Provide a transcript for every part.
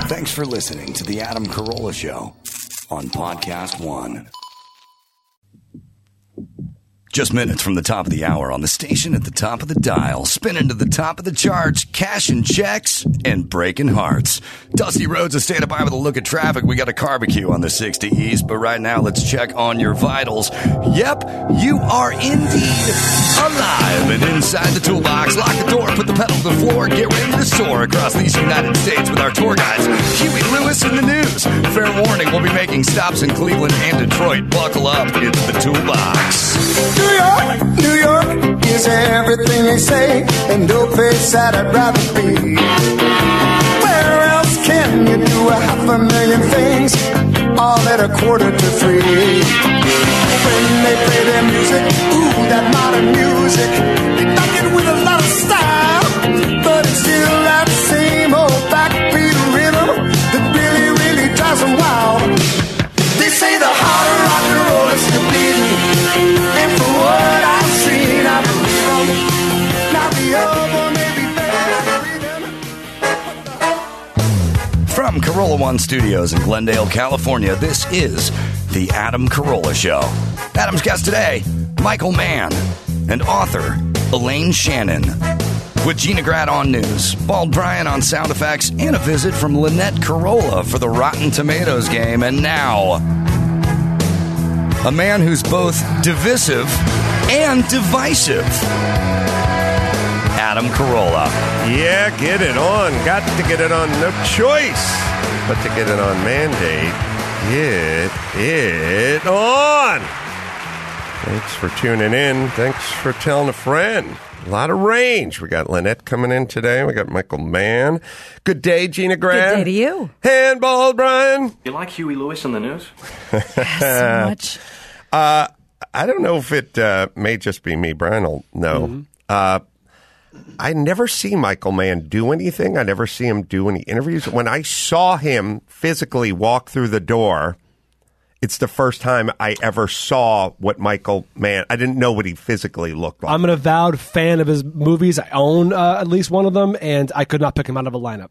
Thanks for listening to The Adam Carolla Show on Podcast One. Just minutes from the top of the hour on the station at the top of the dial, spinning to the top of the charts, cashing checks and breaking hearts. Dusty roads are staying by with a look at traffic. We got a barbecue on the 60 East, but right now let's check on your vitals. Yep, you are indeed alive and inside the toolbox. Lock the door, put the pedal to the floor, get ready to soar across these United States with our tour guides, Huey Lewis in the news. Fair warning, we'll be making stops in Cleveland and Detroit. Buckle up, it's the toolbox. New York is everything they say, and no place that I'd rather be. Where else can you do 500,000 things, all at $2:45? When they play their music, ooh, that modern music, they knock it with a lot of style, but it's still that same old backbeat rhythm that really, really drives them wild. They say the heart of rock and roll is still beating, and for what I've seen, I believe them. Now the other may be better. From Carolla One Studios in Glendale, California, this is The Adam Carolla Show. Adam's guest today, Michael Mann, and author Elaine Shannon. With Gina Grad on news, Bald Brian on sound effects, and a visit from Lynette Carolla for the Rotten Tomatoes game. And now, a man who's both divisive and divisive, Adam Carolla. Yeah, get it on. Got to get it on. No choice but to get it on. Mandate. Get it on. Thanks for tuning in. Thanks for telling a friend. A lot of range. We got Lynette coming in today. We got Michael Mann. Good day, Gina Grad. Good day to you. Handball, Brian. You like Huey Lewis in the news? Yes, so much. I don't know if it may just be me. Brian will know. I never see Michael Mann do anything. I never see him do any interviews. When I saw him physically walk through the door, it's the first time I ever saw what Michael Mann. I didn't know what he physically looked like. I'm an avowed fan of his movies. I own at least one of them, and I could not pick him out of a lineup.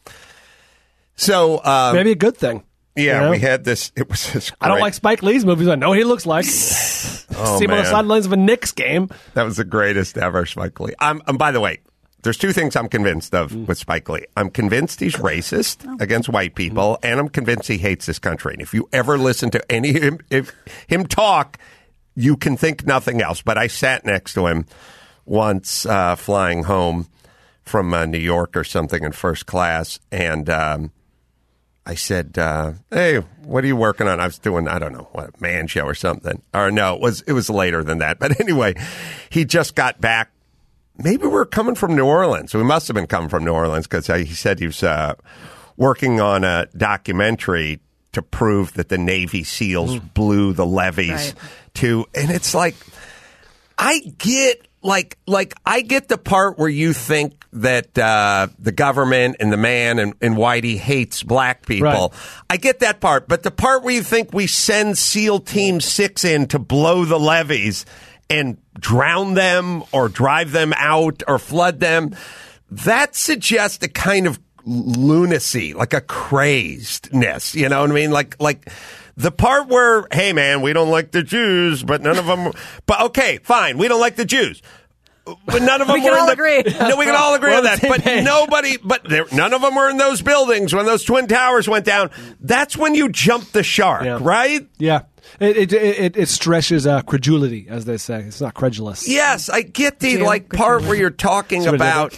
So maybe a good thing. Yeah, you know? we had this. It was this. I don't like Spike Lee's movies. I know what he looks like. See him on the sidelines of a Knicks game. That was the greatest ever, Spike Lee. By the way, there's two things I'm convinced of with Spike Lee. I'm convinced he's racist against white people, and I'm convinced he hates this country. And if you ever listen to him talk, you can think nothing else. But I sat next to him once flying home from New York or something in first class, and I said, hey, what are you working on? I was doing, I don't know, what, a man show or something. Or no, it was later than that. But anyway, he just got back. Maybe we're coming from New Orleans. We must have been coming from New Orleans because he said he was working on a documentary to prove that the Navy SEALs blew the levees and it's like, I get the part where you think that the government and the man and Whitey hates black people. Right. I get that part. But the part where you think we send SEAL Team 6 in to blow the levees and drown them or drive them out or flood them, that suggests a kind of lunacy, like a crazedness. You know what I mean? Like the part where, hey, man, we don't like the Jews, but none of them. But okay, fine, we don't like the Jews. But none of them we can all agree. No, we can all agree on that. But none of them were in those buildings when those Twin Towers went down. That's when you jump the shark, right? Yeah. It stretches credulity, as they say. It's not credulous. Yes, I get the part where you're talking about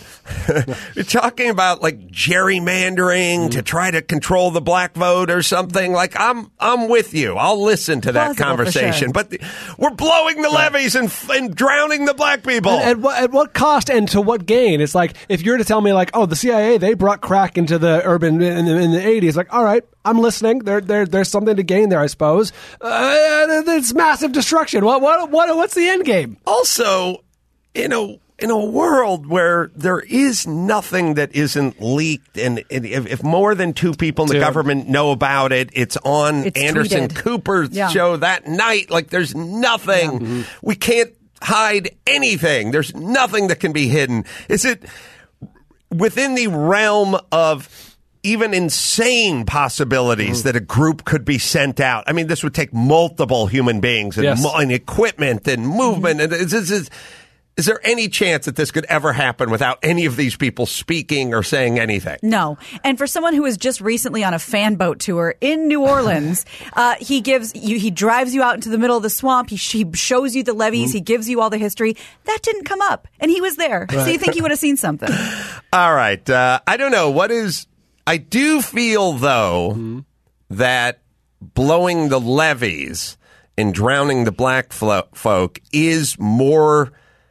like gerrymandering to try to control the black vote or something. Like I'm with you. I'll listen to that conversation. Sure. But we're blowing the levees and drowning the black people. At what cost and to what gain? It's like if you're to tell me like, oh, the CIA, they brought crack into the urban in the 80s. Like, all right, I'm listening. There's something to gain there, I suppose. It's massive destruction. What's the end game? Also, in a world where there is nothing that isn't leaked, and if more than two people in the government know about it, it's on Anderson Cooper's show that night. Like, there's nothing. Yeah. Mm-hmm. We can't hide anything. There's nothing that can be hidden. Is it within the realm of even insane possibilities that a group could be sent out. I mean, this would take multiple human beings and, and equipment and movement. And is there any chance that this could ever happen without any of these people speaking or saying anything? No. And for someone who was just recently on a fan boat tour in New Orleans, he drives you out into the middle of the swamp. He shows you the levees. He gives you all the history. That didn't come up. And he was there. Right. So you think he would have seen something. All right. I don't know. I do feel, though, that blowing the levees and drowning the black folk is more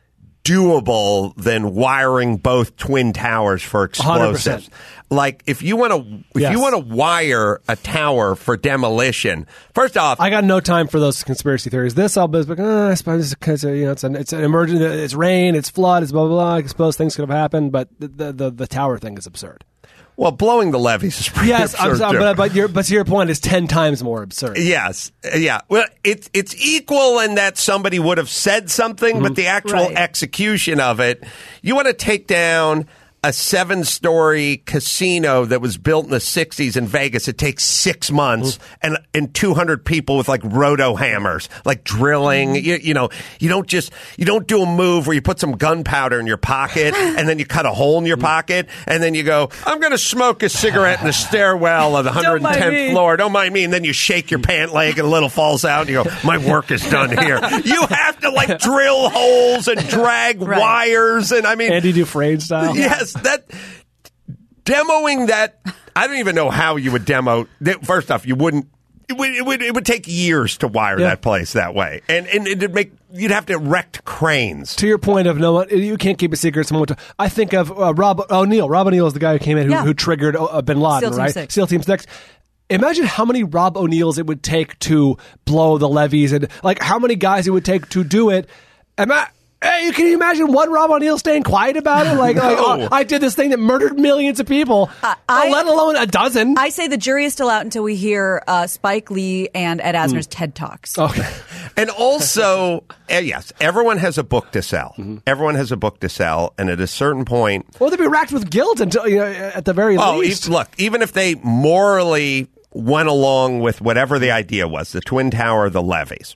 doable than wiring both twin towers for explosives. 100%. Like if you want to wire a tower for demolition, first off, I got no time for those conspiracy theories. I suppose it's because it's an emergency, it's rain, it's flood, it's blah blah blah. I suppose things could have happened, but the tower thing is absurd. Well, blowing the levees is pretty absurd. But to your point, is 10 times more absurd. Yes, yeah. Well, it's equal in that somebody would have said something, but the actual execution of it, you want to take down a 7-story casino that was built in the 60s in Vegas. It takes 6 months and 200 people with like roto hammers, like drilling. You don't do a move where you put some gunpowder in your pocket and then you cut a hole in your pocket and then you go, I'm going to smoke a cigarette in the stairwell of the 110th floor. Don't mind me. And then you shake your pant leg and a little falls out and you go, my work is done here. You have to like drill holes and drag wires. And I mean, Andy Dufresne style. Yes. That demoing that, I don't even know how you would demo. First off, you wouldn't. It would take years to wire that place that way, and you'd have to erect cranes. To your point of you can't keep a secret. I think of Rob O'Neill. Rob O'Neill is the guy who came in who triggered Bin Laden, right? SEAL Team 6. Imagine how many Rob O'Neills it would take to blow the levees, and like how many guys it would take to do it. Hey, can you imagine one Rob O'Neill staying quiet about it? I did this thing that murdered millions of people, let alone a dozen. I say the jury is still out until we hear Spike Lee and Ed Asner's TED Talks. Okay. And also, yes, everyone has a book to sell. Everyone has a book to sell, and at a certain point... Well, they'd be racked with guilt until at the very least. Look, even if they morally went along with whatever the idea was, the Twin Tower, the levees,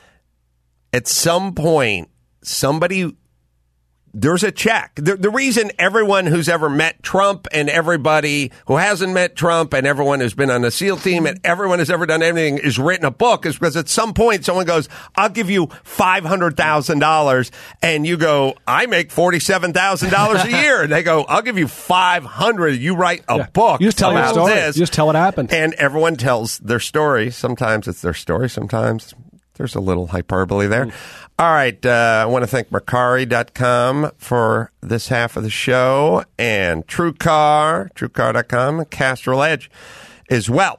at some point... there's a check. The reason everyone who's ever met Trump and everybody who hasn't met Trump and everyone who's been on the SEAL team and everyone who's ever done anything is written a book is because at some point someone goes, I'll give you $500,000. And you go, I make $47,000 a year. And they go, I'll give you $500,000. You write a book. You just tell your story. This. You just tell what happened. And everyone tells their story. Sometimes it's their story. Sometimes there's a little hyperbole there. All right. I want to thank Mercari.com for this half of the show and TrueCar.com and Castrol Edge as well.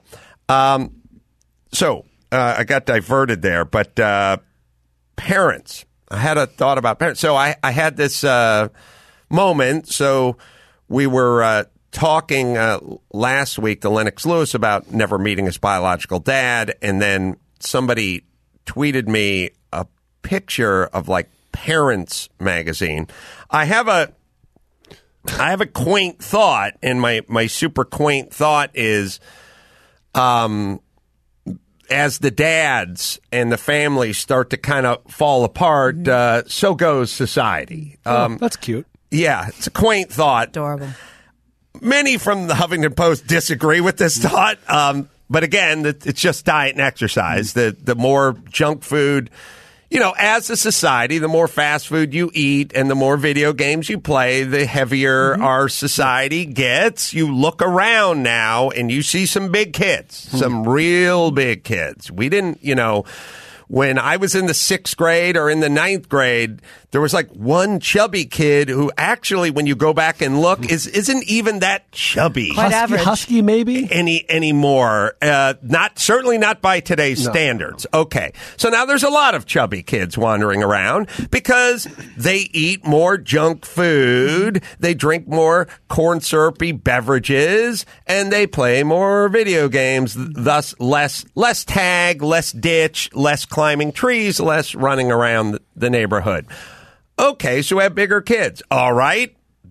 So I got diverted there, but parents. I had a thought about parents. So I had this moment. So we were talking last week to Lennox Lewis about never meeting his biological dad, and then somebody tweeted me a picture of like Parents magazine. I have a quaint thought, and my super quaint thought is, as the dads and the families start to kind of fall apart, so goes society. That's cute. Yeah, it's a quaint thought. Adorable. Many from the Huffington Post disagree with this thought. But again, it's just diet and exercise. The more junk food, as a society, the more fast food you eat and the more video games you play, the heavier our society gets. You look around now and you see some big kids, some real big kids. We didn't, when I was in the 6th grade or in the 9th grade, there was like one chubby kid who actually, when you go back and look, isn't even that chubby. Quite average. Husky, maybe? Anymore. Certainly not by today's standards. Okay. So now there's a lot of chubby kids wandering around because they eat more junk food, they drink more corn syrupy beverages, and they play more video games. Thus, less tag, less ditch, less climbing trees, less running around the neighborhood. Okay, so we have bigger kids. All right.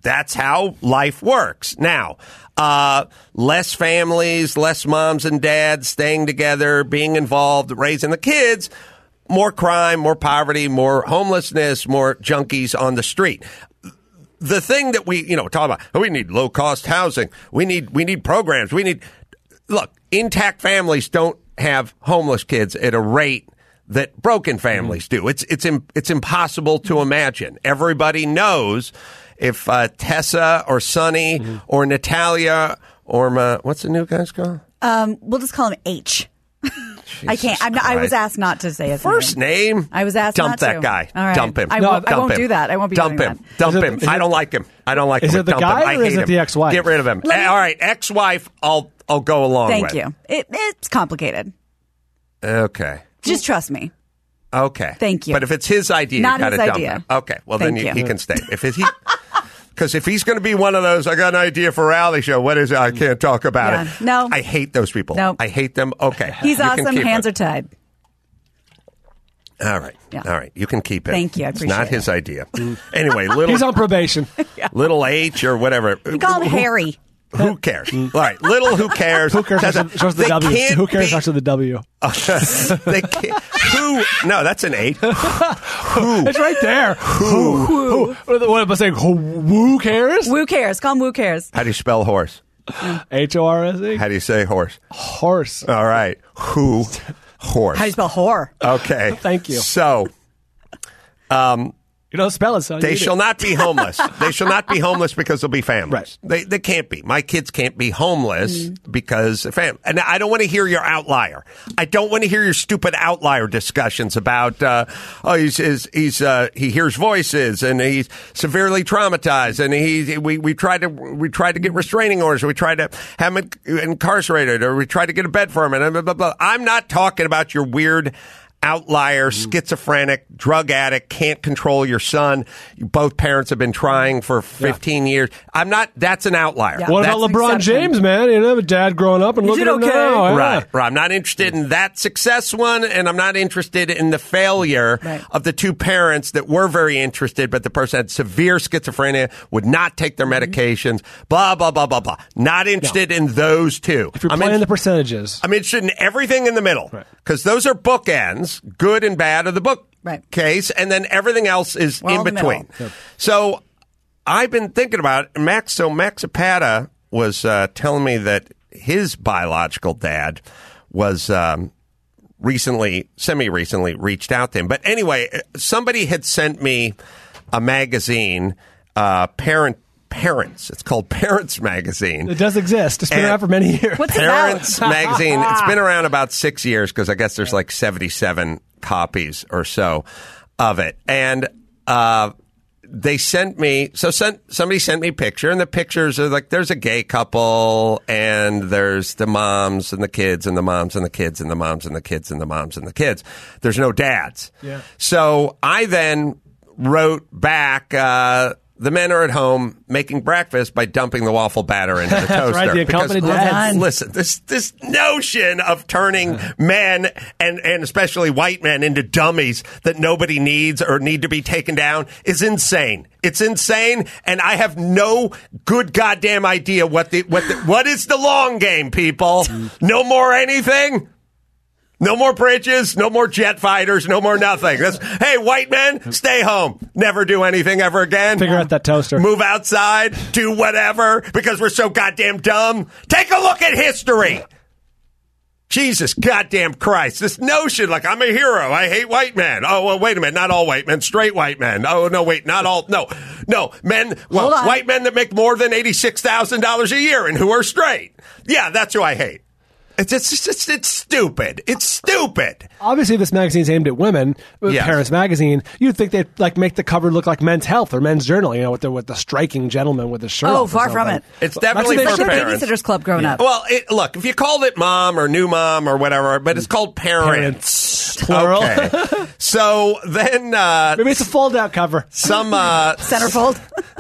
That's how life works. Now, less families, less moms and dads staying together, being involved, raising the kids, more crime, more poverty, more homelessness, more junkies on the street. The thing that we, talk about, we need low-cost housing. We need programs. Look, intact families don't have homeless kids at a rate that broken families do. It's impossible to imagine. Everybody knows if Tessa or Sonny or Natalia or what's the new guy's called? We'll just call him H. I can't. I was asked not to say his first name. I was asked dump not to. that guy. All right. Dump him. I won't do that. I won't be dump doing him. that. Dump him. I don't like him. I don't like him. Is it the dump guy him. or I is hate it him. the ex-wife? Get rid of him. All right, ex-wife. I'll go along with. Thank you. It's complicated. Okay. Just trust me. Okay. Thank you. But if it's his idea, Not you got to his dump idea. him. Okay. Well, Thank then you. he can stay. Because if he's going to be one of those, I got an idea for a reality show. What is it? I can't talk about it. No. I hate those people. No. I hate them. Okay. He's You can awesome. keep Hands him. are tied. All right. Yeah. All right. You can keep it. Thank you. I It's appreciate not it. his idea. Anyway, He's on probation. little H or whatever. We call him Harry. Who cares? All right. Little who cares? Who cares? Starts with the They W. can't Who cares? be- Starts with the W. They can't. Who? No, that's an H. Who? It's right there. Who? What am I saying? Who cares? Woo cares. Call him Woo cares. How do you spell horse? HORSE. How do you say horse? Horse. All right. Who? Horse. How do you spell whore? Okay. Thank you. So, You don't spell it, so they shall not be homeless. They shall not be homeless because they'll be families. Right. They can't be. My kids can't be homeless because of family. And I don't want to hear your outlier. I don't want to hear your stupid outlier discussions about he hears voices and he's severely traumatized and we tried to get restraining orders. We tried to have him incarcerated or we tried to get a bed for him and blah, blah, blah. I'm not talking about your weird outlier, schizophrenic, drug addict, can't control your son. Both parents have been trying for 15 years. That's an outlier. Yeah. What That's about LeBron James, man? You know, a dad growing up and Is looking it at him okay? now. Yeah. Right. I'm not interested in that success one, and I'm not interested in the failure of the two parents that were very interested, but the person had severe schizophrenia, would not take their medications, blah, blah, blah, blah, blah. Not interested in those two. If you're playing the percentages. I'm interested in everything in the middle because those are bookends, good and bad of the book case, and then everything else is in between. So I've been thinking about it. Max Zapata was telling me that his biological dad was semi-recently reached out to him. But anyway, somebody had sent me a magazine, Parents. It's called Parents Magazine. It does exist. It's been around for many years. What's Parents it about? Magazine. It's been around about 6 years because I guess there's like 77 copies or so of it. And they sent me, somebody sent me a picture, and the pictures are like, there's a gay couple, and there's the moms and the kids, and the moms and the kids, and the moms and the kids, and the moms and the kids. There's no dads. Yeah. So I then wrote back, the men are at home making breakfast by dumping the waffle batter into the toaster. right, the accompanied dads. Listen, this notion of turning men and especially white men into dummies that nobody needs or need to be taken down is insane. It's insane, and I have no good goddamn idea what is the long game, people. No more anything. No more bridges, no more jet fighters, no more nothing. Hey, white men, stay home. Never do anything ever again. Figure out that toaster. Move outside, do whatever, because we're so goddamn dumb. Take a look at history. Jesus goddamn Christ. This notion, like, I'm a hero. I hate white men. Oh, well, wait a minute. Not all white men. Straight white men. Oh, no, wait. Not all. No. Men. Well, white men that make more than $86,000 a year and who are straight. Yeah, that's who I hate. It's stupid. It's stupid. Obviously, this magazine's aimed at women. Yes. Parents Magazine. You'd think they'd like make the cover look like Men's Health or Men's Journal. You know, with the striking gentleman with the shirt. Oh, off or far from something. it. It's definitely That's for what they should. parents. Babysitter's Club growing up. Well, look, if you called it mom or new mom or whatever, but it's called parents. Plural. Okay. So then, Maybe it's a fold-out cover. some Centerfold.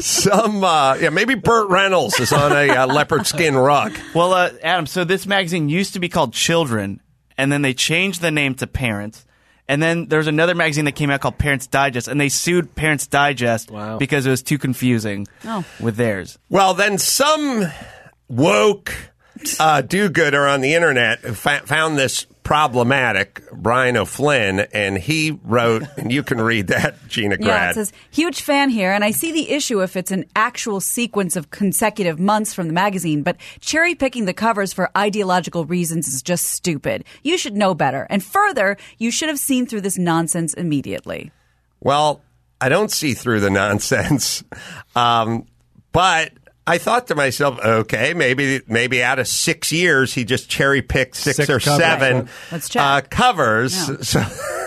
maybe Burt Reynolds is on a leopard skin rug. Well, Adam, so this magazine used to be called Children, and then they changed the name to Parents, And then there's another magazine that came out called Parents Digest, and they sued Parents Digest because it was too confusing with theirs. Well, then some woke do-gooder on the internet found this problematic, Brian O'Flynn, and he wrote, and you can read that, Gina Grad. Yeah, it says, huge fan here, and I see the issue if it's an actual sequence of consecutive months from the magazine, but cherry-picking the covers for ideological reasons is just stupid. You should know better. And further, you should have seen through this nonsense immediately. Well, I don't see through the nonsense, but I thought to myself, okay, maybe out of 6 years, he just cherry-picked six or seven Let's check. covers. Yeah. So,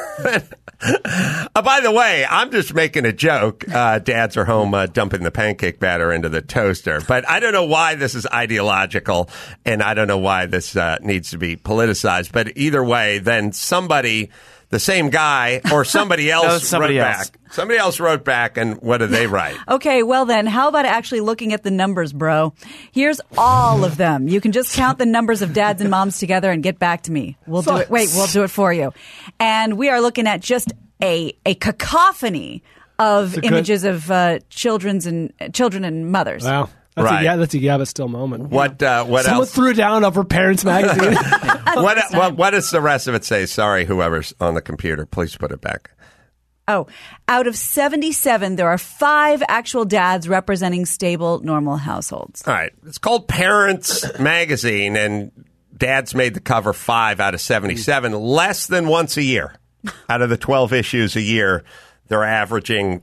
by the way, I'm just making a joke. Dads are home dumping the pancake batter into the toaster. But I don't know why this is ideological, and I don't know why this needs to be politicized. But either way, then somebody... The same guy or somebody else wrote back. Somebody else wrote back, and what did they write? Okay, well then, how about actually looking at the numbers, bro? Here's all of them. You can just count the numbers of dads and moms together and get back to me. We'll do it. Wait, we'll do it for you. And we are looking at just a cacophony of images of children and mothers. Wow. That's a but still moment. What Someone else? threw down over Parents Magazine. What does the rest of it say? Sorry, whoever's on the computer, please put it back. Oh, out of 77, there are 5 actual dads representing stable, normal households. All right. It's called Parents Magazine, and dads made the cover 5 out of 77, less than once a year. Out of the 12 issues a year, they're averaging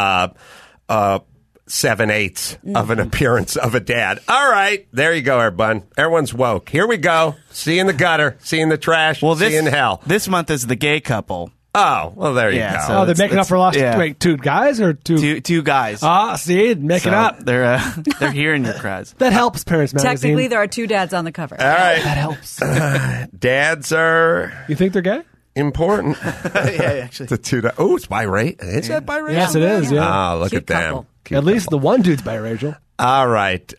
7/8 of an appearance of a dad. All right. There you go, everyone. Everyone's woke. Here we go. See you in the gutter. See you in the trash. See you in hell. This month is the gay couple. Oh, well, there you go. So they're making up for lost. Yeah. Wait, 2 guys or 2? Two guys. See, making up. They're hearing your cries. That helps, Parents Magazine. Technically, there are 2 dads on the cover. All right. That helps. Dads are You think they're gay? important. Yeah, actually. The 2. Oh, it's biracial. Is that biracial? Yes, it is. Yeah. Oh, look Cute at them. couple. At least the one dude's biracial. All right.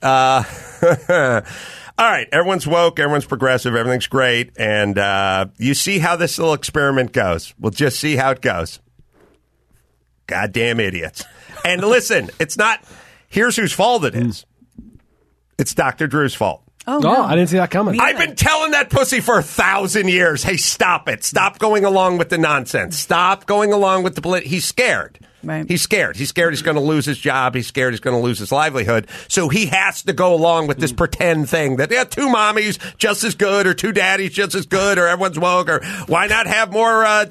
All right. Everyone's woke. Everyone's progressive. Everything's great. And you see how this little experiment goes. We'll just see how it goes. Goddamn idiots. And listen, it's not, here's whose fault it is. It's Dr. Drew's fault. Oh, no. I didn't see that coming. I've been telling that pussy for 1,000 years. Hey, stop it. Stop going along with the nonsense. Stop going along with the He's scared. Right. He's scared. He's scared he's going to lose his job. He's scared he's going to lose his livelihood. So he has to go along with this pretend thing that 2 mommies just as good, or 2 daddies just as good, or everyone's woke, or why not have more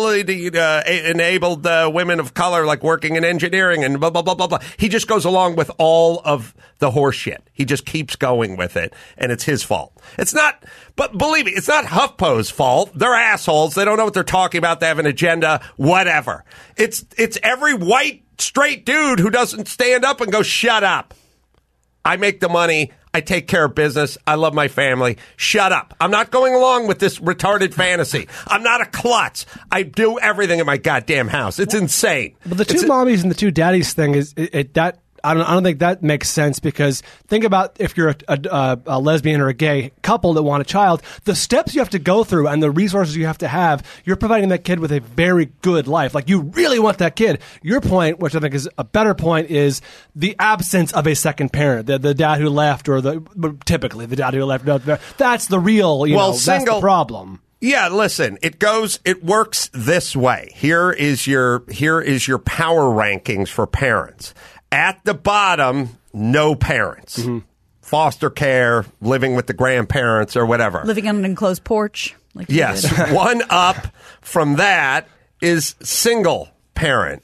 disability-enabled women of color, like working in engineering and blah, blah, blah, blah, blah. He just goes along with all of the horse shit. He just keeps going with it, and it's his fault. It's not, but believe me, it's not HuffPo's fault. They're assholes. They don't know what they're talking about. They have an agenda, whatever. It's every white, straight dude who doesn't stand up and go, shut up. I make the money. I take care of business. I love my family. Shut up. I'm not going along with this retarded fantasy. I'm not a klutz. I do everything in my goddamn house. It's insane. But the 2 mommies and the 2 daddies thing is that. I don't think that makes sense, because think about if you're a lesbian or a gay couple that want a child, the steps you have to go through and the resources you have to have, you're providing that kid with a very good life. Like, you really want that kid. Your point, which I think is a better point, is the absence of a second parent. The dad who left, or typically the dad who left. That's the real, that's the problem. Yeah, listen, it works this way. Here is your power rankings for parents. At the bottom, no parents. Mm-hmm. Foster care, living with the grandparents or whatever. Living on an enclosed porch. Like yes. One up from that is single parent.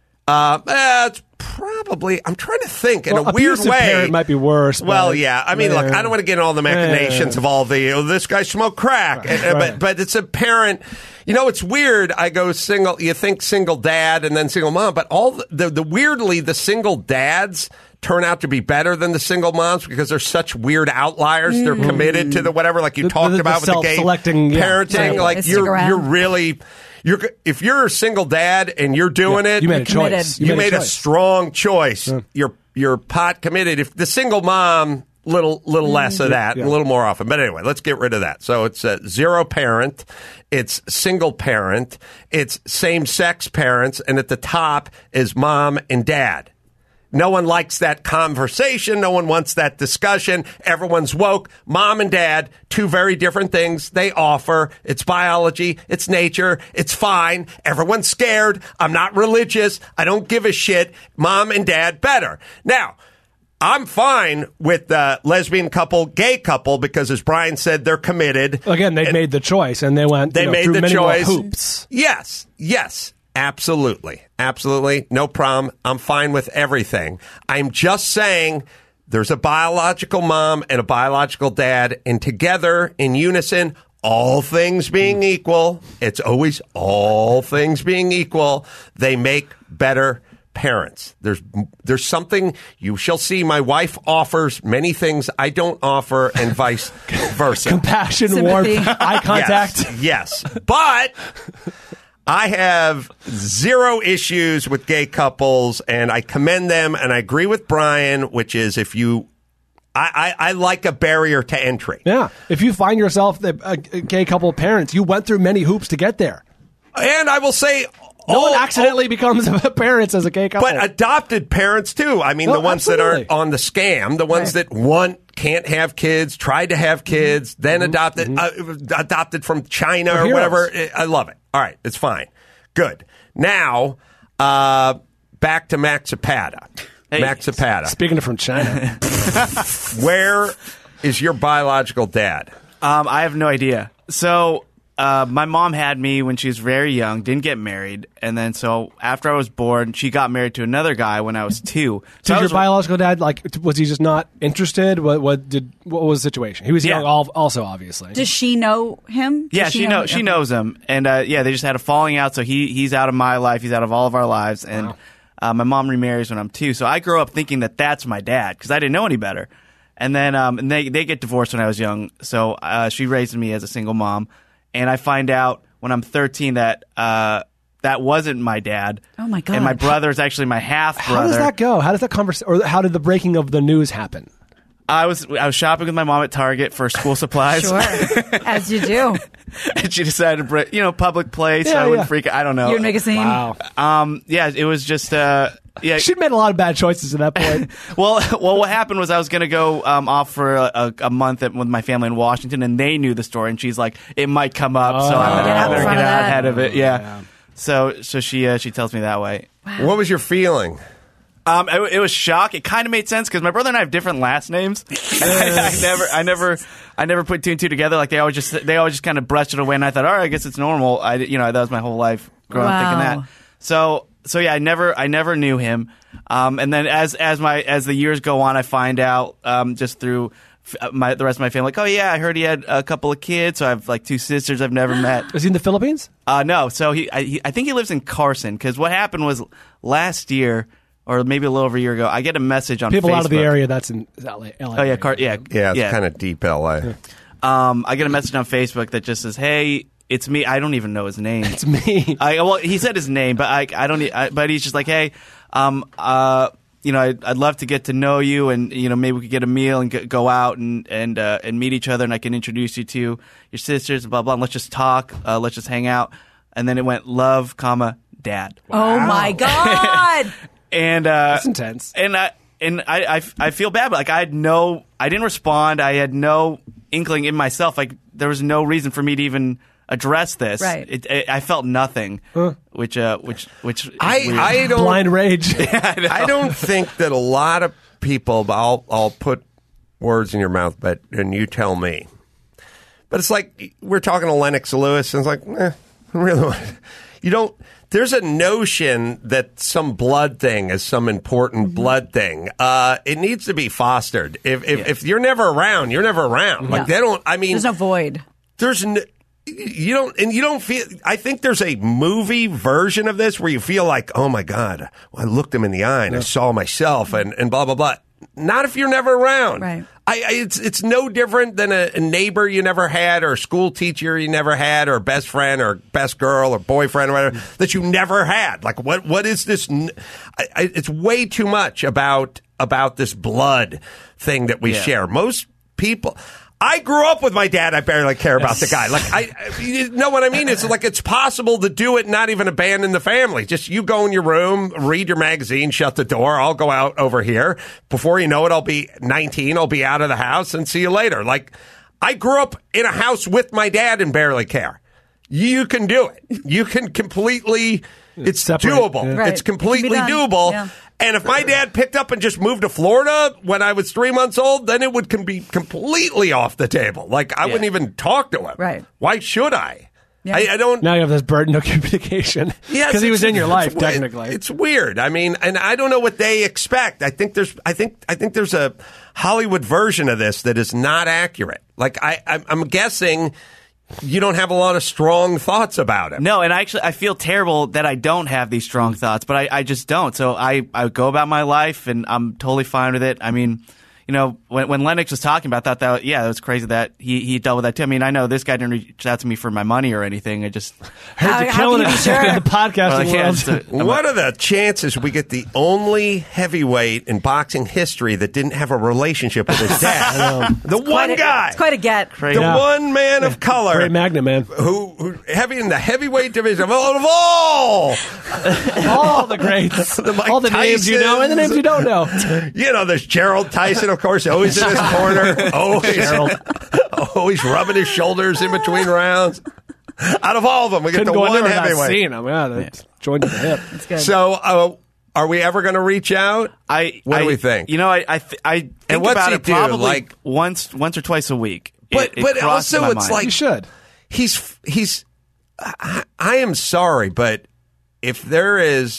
It's probably, I'm trying to think in a weird way. Parent might be worse. Well, yeah. I mean, look, I don't want to get in all the machinations of all this guy smoked crack. Right. But it's a parent. It's weird. I go single, you think single dad and then single mom, but all the weirdly, the single dads turn out to be better than the single moms because they're such weird outliers. They're committed to the whatever, like you talked about with the gay parenting. Like you're really... if you're a single dad and you're doing it, you made a choice. You made a strong choice. Yeah. You're pot committed. If the single mom little less of that, and a little more often. But anyway, let's get rid of that. So it's zero parent, it's single parent, it's same-sex parents, and at the top is mom and dad. No one likes that conversation. No one wants that discussion. Everyone's woke. Mom and dad, two very different things they offer. It's biology. It's nature. It's fine. Everyone's scared. I'm not religious. I don't give a shit. Mom and dad better. Now, I'm fine with the lesbian couple, gay couple, because as Brian said, they're committed. Again, they made the choice, and they went made through the many more choice. hoops. Yes. Absolutely. No problem. I'm fine with everything. I'm just saying there's a biological mom and a biological dad, and together in unison, all things being equal, it's always all things being equal, they make better parents. There's something you shall see. My wife offers many things I don't offer, and vice versa. Compassion, Sympathy. warmth, eye contact. Yes. But I have zero issues with gay couples, and I commend them, and I agree with Brian, which is I like a barrier to entry. Yeah. If you find yourself a gay couple of parents, you went through many hoops to get there. And I will say, No one accidentally becomes parents as a gay couple. but adopted parents too. I mean, No, the ones absolutely. that aren't on the scam, the ones that can't have kids, tried to have kids, then adopted from China They're or whatever. heroes. I love it. All right, it's fine. Good. Now, back to Max Zapata. Hey. Max Zapata. Speaking of from China. Where is your biological dad? I have no idea. So my mom had me when she was very young, didn't get married, and then so after I was born, she got married to another guy when I was 2. So your biological dad, was he just not interested? What was the situation? He was young, also obviously. Does she know him? Yeah, Does she knows him, and they just had a falling out. So he's out of my life, he's out of all of our lives, and my mom remarries when I'm 2. So I grew up thinking that that's my dad because I didn't know any better. And then and they get divorced when I was young, so she raised me as a single mom. And I find out when I'm 13 that that wasn't my dad. Oh, my God. And my brother's actually my half brother. How does that go? How does that conversation, or how did the breaking of the news happen? I was shopping with my mom at Target for school supplies. Sure, as you do. And she decided to bring, public place. So I wouldn't freak out. I don't know. You'd make a scene. Wow. Yeah, it was just She'd made a lot of bad choices at that point. Well, what happened was I was going to go off for a month with my family in Washington, and they knew the story, and she's like, it might come up, so I better get out ahead of it. Yeah. So she tells me that way. Wow. What was your feeling? It was shock. It kind of made sense because my brother and I have different last names. I never put two and two together. Like they always just kind of brushed it away, and I thought, all right, I guess it's normal. That was my whole life growing up thinking that. So yeah, I never knew him. And then as the years go on, I find out just through the rest of my family, like, oh yeah, I heard he had a couple of kids. So I have like 2 sisters I've never met. Is he in the Philippines? No. So I think he lives in Carson because what happened was last year, or maybe a little over a year ago, I get a message on people Facebook. out of the area that's in LA. Oh yeah, It's kind of deep LA. I get a message on Facebook that just says, "Hey, it's me." I don't even know his name. It's me. Well, he said his name, but I don't. But he's just like, "Hey, I'd love to get to know you, and maybe we could get a meal and go out and meet each other, and I can introduce you to your sisters, blah blah. And let's just talk. Let's just hang out." And then it went love, dad. Wow. Oh my God. And that's intense. And I feel bad, but like I didn't respond. I had no inkling in myself. Like there was no reason for me to even address this. Right. I felt nothing. Which I don't blind rage. I don't think that a lot of people. I'll put words in your mouth, and you tell me. But it's like we're talking to Lennox Lewis, and it's like, really, you don't. There's a notion that some blood thing is some important blood thing. It needs to be fostered. If you're never around, you're never around. Like they don't. I mean, there's no void. You don't feel. I think there's a movie version of this where you feel like, oh my God, I looked him in the eye and I saw myself and blah blah blah. Not if you're never around. Right. It's no different than a neighbor you never had, or a school teacher you never had, or best friend, or best girl, or boyfriend, or whatever that you never had. Like what is this? It's way too much about about this blood thing that we share. Most people. I grew up with my dad. I barely care about the guy. Like, you know what I mean? It's like it's possible to do it and not even abandon the family. Just you go in your room, read your magazine, shut the door. I'll go out over here. Before you know it, I'll be 19. I'll be out of the house and see you later. Like, I grew up in a house with my dad and barely care. You can do it. You can completely. It's separate. doable. Yeah. Right. It's completely It can be done. doable. Yeah. And if my dad picked up and just moved to Florida when I was 3 months old, then it would be completely off the table. Like, I wouldn't even talk to him. Right. Why should I? Yeah. I don't. Now you have this burden of communication. Yes, Because he was in your life, it's technically. It's weird. I mean, and I don't know what they expect. I think there's a Hollywood version of this that is not accurate. Like, I'm guessing you don't have a lot of strong thoughts about it. No, and I feel terrible that I don't have these strong thoughts, but I just don't. So I go about my life, and I'm totally fine with it. I mean, you know, when Lennox was talking about that, that was crazy that he dealt with that too. I mean, I know this guy didn't reach out to me for my money or anything. I just Heard you How killing can you it be sure? in the podcasting yeah, world. What are the chances we get the only heavyweight in boxing history that didn't have a relationship with his dad? The one guy. It's quite a get. Crazy. The Yeah. one man of color. Great magnet, man. Who heavy in the heavyweight division of all. All the greats. Mike All the names you know and the names you don't know. You know, there's Gerald Tyson, of course, always in his corner, always rubbing his shoulders in between rounds. Out of all of them, we get Couldn't the go in one there without heavyweight. seeing him. Yeah, that's joined at the hip. It's good. So, are we ever going to reach out? What do we think? You know, I think what's about he it do? probably Like- once or twice a week. But It crosses also my it's mind. like You should. he's I am sorry, but if you're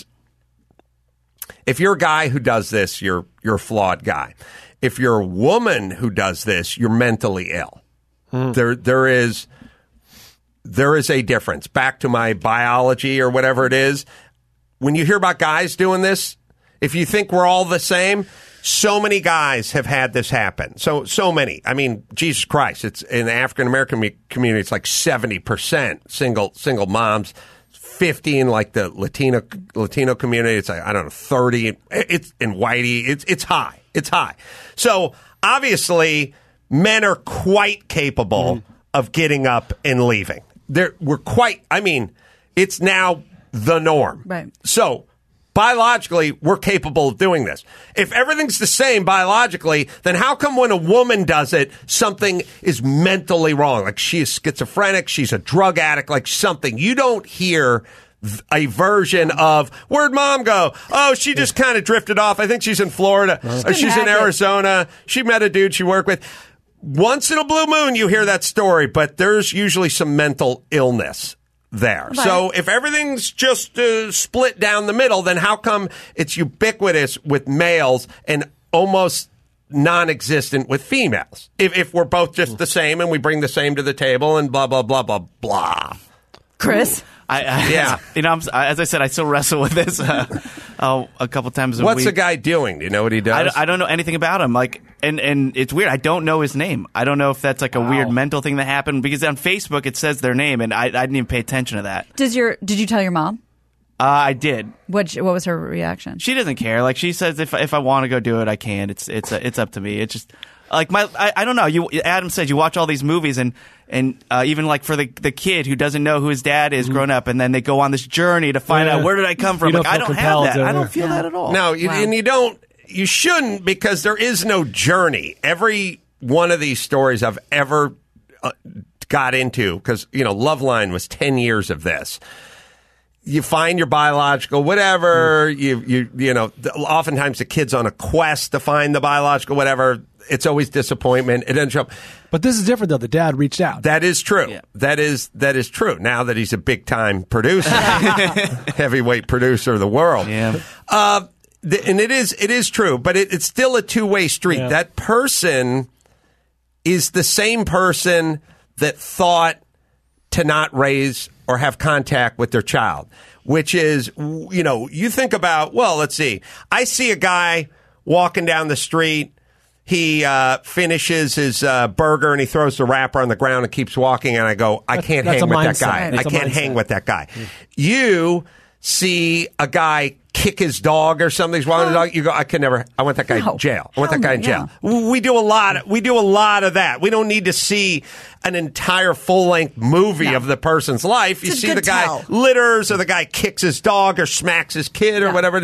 a guy who does this, you're a flawed guy. If you're a woman who does this, you're mentally ill. There is a difference. Back to my biology or whatever it is. When you hear about guys doing this, if you think we're all the same, so many guys have had this happen. So many. I mean, Jesus Christ! It's in the African American community. It's like 70% single moms, 50 in like the Latino community. It's like, I don't know, 30. It's in whitey. It's high. It's high. So obviously, men are quite capable of getting up and leaving. It's now the norm. Right. So biologically, we're capable of doing this. If everything's the same biologically, then how come when a woman does it, something is mentally wrong? Like she is schizophrenic, she's a drug addict, like something. You don't hear a version of, where'd mom go? Oh, she just kind of drifted off. I think she's in Florida. Or she's in Arizona. She met a dude she worked with. Once in a blue moon, you hear that story, but there's usually some mental illness there. Right. So if everything's just split down the middle, then how come it's ubiquitous with males and almost non-existent with females? If we're both just the same and we bring the same to the table and blah, blah, blah, blah, blah. Chris? Yeah. You know, as I said, I still wrestle with this a couple times a week. What's the guy doing? Do you know what he does? I don't know anything about him. Like, and it's weird. I don't know his name. I don't know if that's like a weird mental thing that happened because on Facebook it says their name, and I didn't even pay attention to that. Did you tell your mom? I did. What was her reaction? She doesn't care. Like she says, if I want to go do it, I can. It's up to me. It's just like I don't know. Adam said you watch all these movies and even like for the kid who doesn't know who his dad is grown up, and then they go on this journey to find out where did I come from. You Like don't I feel don't have compelled that. to- I don't feel that at all. No, Wow. and you don't. You shouldn't, because there is no journey. Every one of these stories I've ever got into, because Loveline was 10 years of this. You find your biological whatever. Oftentimes the kid's on a quest to find the biological whatever. It's always disappointment. It ends up. But this is different, though. The dad reached out. That is true. Yeah. That is true. Now that he's a big time producer, heavyweight producer of the world. Yeah. And it is true, but it's still a two-way street. Yeah. That person is the same person that thought to not raise or have contact with their child, which is, you think about, well, let's see. I see a guy walking down the street. He finishes his burger and he throws the wrapper on the ground and keeps walking. And I go, I can't that's hang a with that mindset. guy. That's I a can't mindset. hang with that guy. You see a guy kick his dog or something's wrong with the dog, you go, I want that guy in jail. I want that guy in jail. We do a lot of that. We don't need to see an entire full-length movie of the person's life. You see the guy litters, or the guy kicks his dog or smacks his kid or whatever.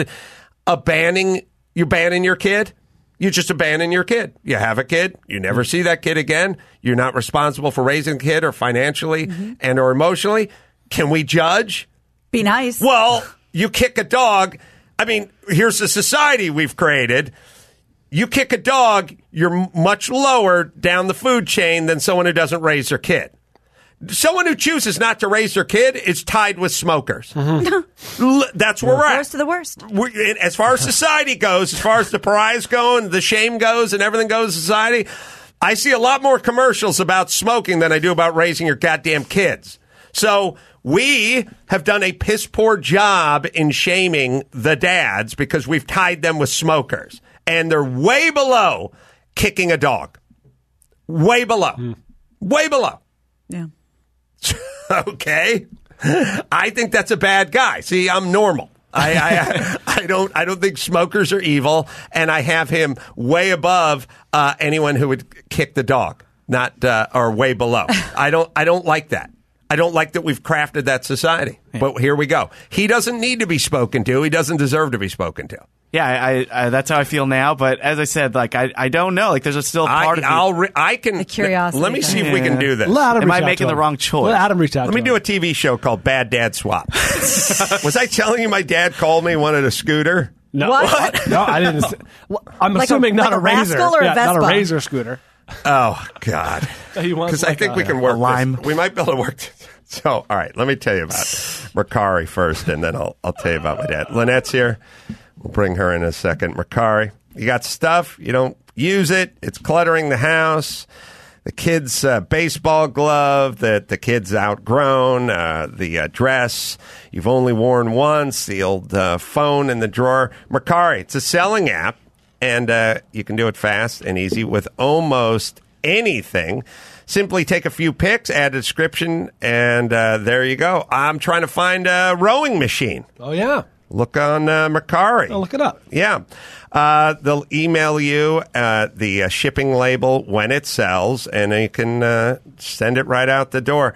You banning your kid? You just abandon your kid. You have a kid. You never see that kid again. You're not responsible for raising the kid, or financially and or emotionally. Can we judge? Be nice. Well, you kick a dog. I mean, here's the society we've created. You kick a dog, you're much lower down the food chain than someone who doesn't raise their kid. Someone who chooses not to raise their kid is tied with smokers. That's where we're at. Worst of the worst. As far as society goes, as far as the pariahs go and the shame goes and everything goes in society, I see a lot more commercials about smoking than I do about raising your goddamn kids. So we have done a piss poor job in shaming the dads because we've tied them with smokers. And they're way below kicking a dog. Way below. Way below. Yeah. Okay. I think that's a bad guy. See, I'm normal. I don't think smokers are evil, and I have him way above anyone who would kick the dog, not or way below. I don't like that. I don't like that we've crafted that society. But here we go. He doesn't need to be spoken to. He doesn't deserve to be spoken to. Yeah, I that's how I feel now. But as I said, like I don't know. Like there's still part of me. I can. The curiosity. Let me see if we can do this. Am I making the wrong choice? Let Adam reach out. Let me do a TV show called Bad Dad Swap. Was I telling you my dad called me, wanted a scooter? No, What? no, I didn't. Well, I'm Like assuming not a a razor, Rascal or a not a Vespa? razor scooter. Oh God! He wants Because I like think a- we can work. a lime. We might be able to work. So, all right, let me tell you about Mercari first, and then I'll tell you about my dad. Lynette's here. We'll bring her in a second. Mercari, you got stuff, you don't use it. It's cluttering the house. The kid's baseball glove that the kid's outgrown, the dress you've only worn once, the old phone in the drawer. Mercari, it's a selling app, and you can do it fast and easy with almost anything. Simply take a few pics, add a description, and there you go. I'm trying to find a rowing machine. Oh yeah, Look on Mercari. I'll look it up. Yeah. They'll email you the shipping label when it sells, and you can send it right out the door.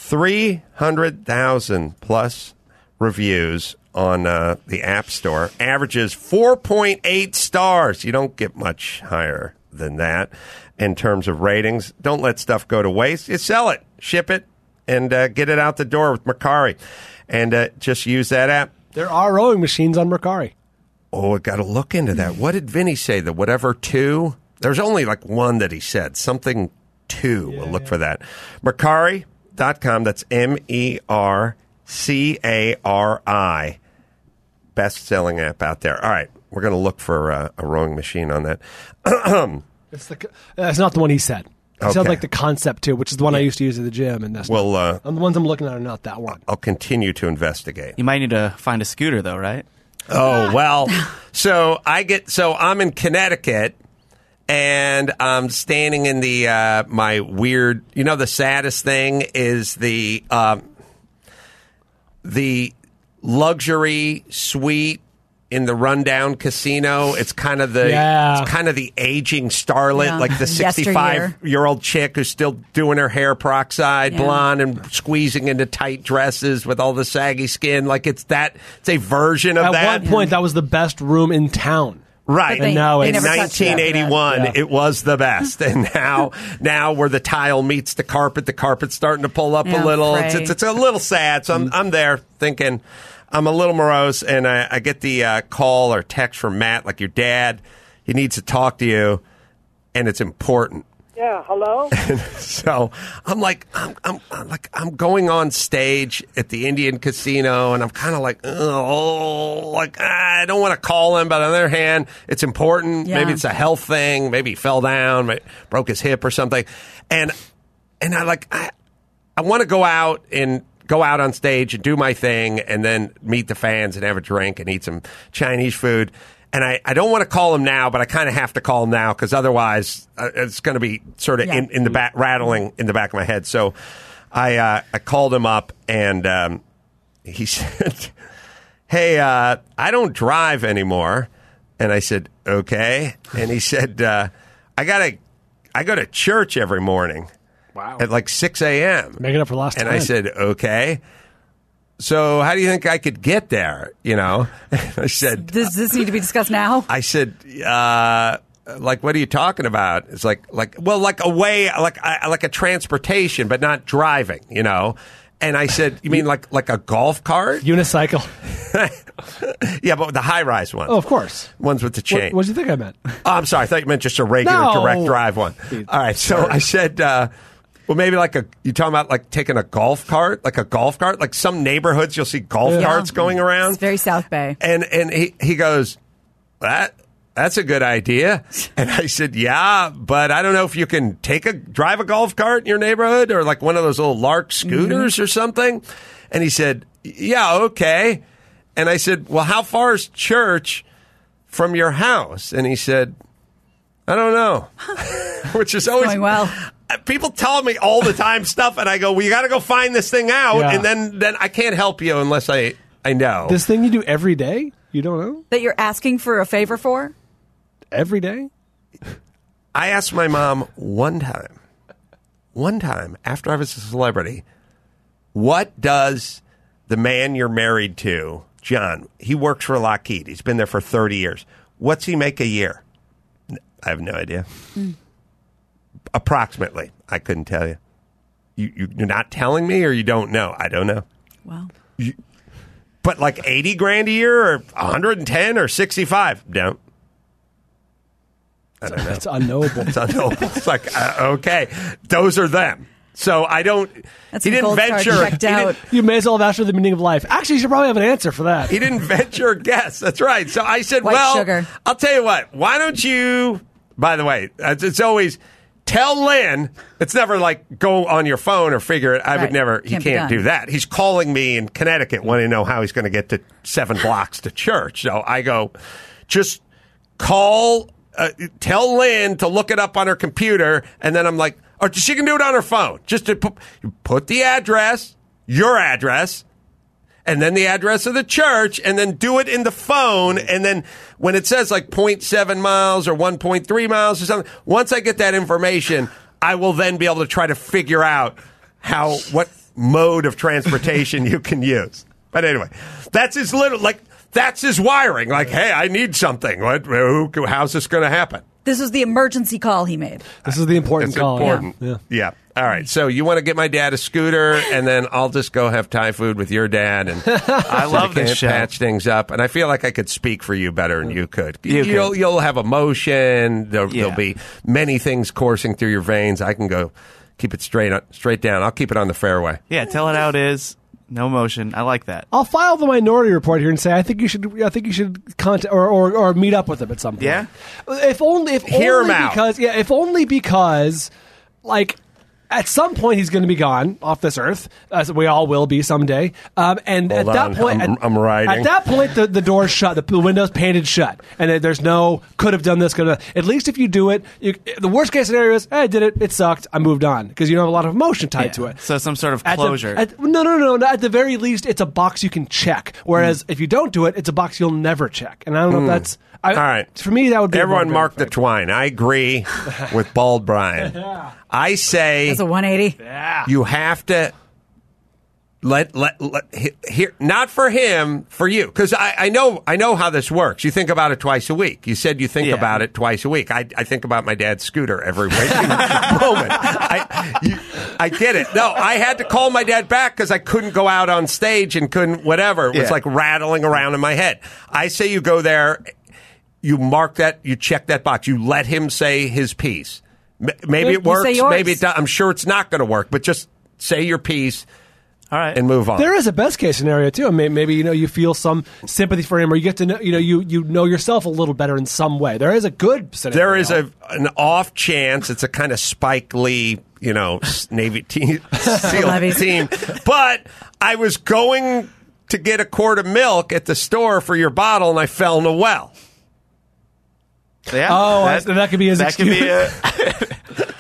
300,000 plus reviews on the App Store. Averages 4.8 stars. You don't get much higher than that in terms of ratings. Don't let stuff go to waste. You sell it, ship it, and get it out the door with Mercari. And just use that app. There are rowing machines on Mercari. Oh, I got to look into that. What did Vinny say? The whatever 2? There's only like one that he said. Something 2. We'll look for that. Mercari.com. That's MERCARI. Best-selling app out there. All right. We're going to look for a rowing machine on that. That's not the one he said. He said Okay. like the concept too, which is the one I used to use at the gym, and that's Well, and the ones I'm looking at are not that one. I'll continue to investigate. You might need to find a scooter though, right? Oh, well, so I'm in Connecticut, and I'm standing in the my weird, the saddest thing is the luxury suite in the rundown casino. It's kind of the aging starlet, like the 65-year-old chick who's still doing her hair peroxide blonde and squeezing into tight dresses with all the saggy skin. Like it's a version of At that. one point, that was the best room in town. Right. But they- And now they it's never touched it after that. 1981, it was the best. And now where the tile meets the carpet's starting to pull up a Yeah, little. right. It's a little sad. So I'm there thinking I'm a little morose, and I get the call or text from Matt, like your dad, he needs to talk to you, and it's important. Yeah, hello? So I'm like, I'm going on stage at the Indian Casino, and I'm kind of like, I don't want to call him, but on the other hand, it's important. Yeah. Maybe it's a health thing. Maybe he fell down, broke his hip or something, and I want to go out on stage and do my thing, and then meet the fans and have a drink and eat some Chinese food. And I don't want to call him now, but I kind of have to call him now because otherwise it's going to be sort of in the back, rattling in the back of my head. So I called him up, and he said hey, I don't drive anymore. And I said, okay. And he said, I go to church every morning. Wow. At like 6 a.m. Make it up for last time. And I said, okay. So how do you think I could get there? I said, Does this need to be discussed now? I said, like, what are you talking about? It's like a way, like a transportation, but not driving, And I said, you mean like a golf cart? Unicycle. Yeah, but the high-rise one. Oh, of course. Ones with the chain. What did you think I meant? Oh, I'm sorry. I thought you meant just a regular No. direct drive one. All right. So I said, well, maybe you talking about like taking a golf cart, like a golf cart, like some neighborhoods you'll see golf carts going around. It's very South Bay. And he goes, that's a good idea. And I said, yeah, but I don't know if you can drive a golf cart in your neighborhood or like one of those little Lark scooters or something. And he said, yeah, okay. And I said, well, how far is church from your house? And he said, I don't know. Which is always going well. People tell me all the time stuff, and I go, well, you got to go find this thing out, Yeah. and then I can't help you unless I know. This thing you do every day? You don't know? That you're asking for a favor for? Every day? I asked my mom one time after I was a celebrity, what does the man you're married to, John, he works for Lockheed. He's been there for 30 years. What's he make a year? I have no idea. Approximately. I couldn't tell you. You're not telling me, or you don't know? I don't know. Well, But like 80 grand a year, or 110 or 65? No. I don't know. It's unknowable. It's unknowable. It's like, okay, those are them. So I don't. That's he some didn't gold card venture. checked out. You may as well have asked for the meaning of life. Actually, you should probably have an answer for that. He didn't venture a guess. That's right. So I said, White well, sugar. I'll tell you what. Why don't you, by the way, it's always tell Lynn. It's never like go on your phone or figure it. I would Right. never. He Can't be can't done. do that. He's calling me in Connecticut wanting to know how he's going to get to 7 blocks to church. So I go, just call, tell Lynn to look it up on her computer. And then I'm like, or she can do it on her phone. Just to put the address, your address, and then the address of the church, and then do it in the phone. And then when it says like 0.7 miles or 1.3 miles or something, once I get that information, I will then be able to try to figure out what mode of transportation you can use. But anyway, that's his that's his wiring. Like, hey, I need something. How's this going to happen? this was the emergency call he made. This is the important It's call. important. Yeah. Yeah. All right. So you want to get my dad a scooter, and then I'll just go have Thai food with your dad, and I love we this can show. patch things up. And I feel like I could speak for you better than you could. You could. You'll have emotion. There'll be many things coursing through your veins. I can go keep it straight down. I'll keep it on the fairway. Yeah, tell it how it is. No motion. I like that. I'll file the Minority Report here and say I think you should contact or meet up with him at some point. Yeah? If only because like at some point he's going to be gone off this earth, as we all will be someday. And Hold at that on. point, I'm writing. At that point, the door's shut, the window's painted shut, and there's no could have done this. Could have. At least if you do it, the worst case scenario is, hey, I did it. It sucked. I moved on because you don't have a lot of emotion tied to it. So some sort of At the- closure. No. At the very least, it's a box you can check. Whereas if you don't do it, it's a box you'll never check. And I don't know if that's All right. For me, that would be Everyone a mark the effect. twine. I agree with Bald Brian. I say That's a 180. you have to let here, not for him, for you, because I know how this works. You think about it twice a week. You said you think about it twice a week. I think about my dad's scooter every waking moment. I get it. No, I had to call my dad back because I couldn't go out on stage and couldn't whatever. It was like rattling around in my head. I say you go there, you mark that, you check that box, you let him say his piece. Maybe it You say works. yours. Maybe it does. I'm sure it's not going to work, but just say your piece. All right. And move on. There is a best case scenario too. Maybe you feel some sympathy for him, or you get to know you know yourself a little better in some way. There is a good scenario. There is an off chance. It's a kind of Spike Lee, Navy team, SEAL Levies. team. But I was going to get a quart of milk at the store for your bottle, and I fell in a well. Yeah. Oh, that could be his That could be excuse.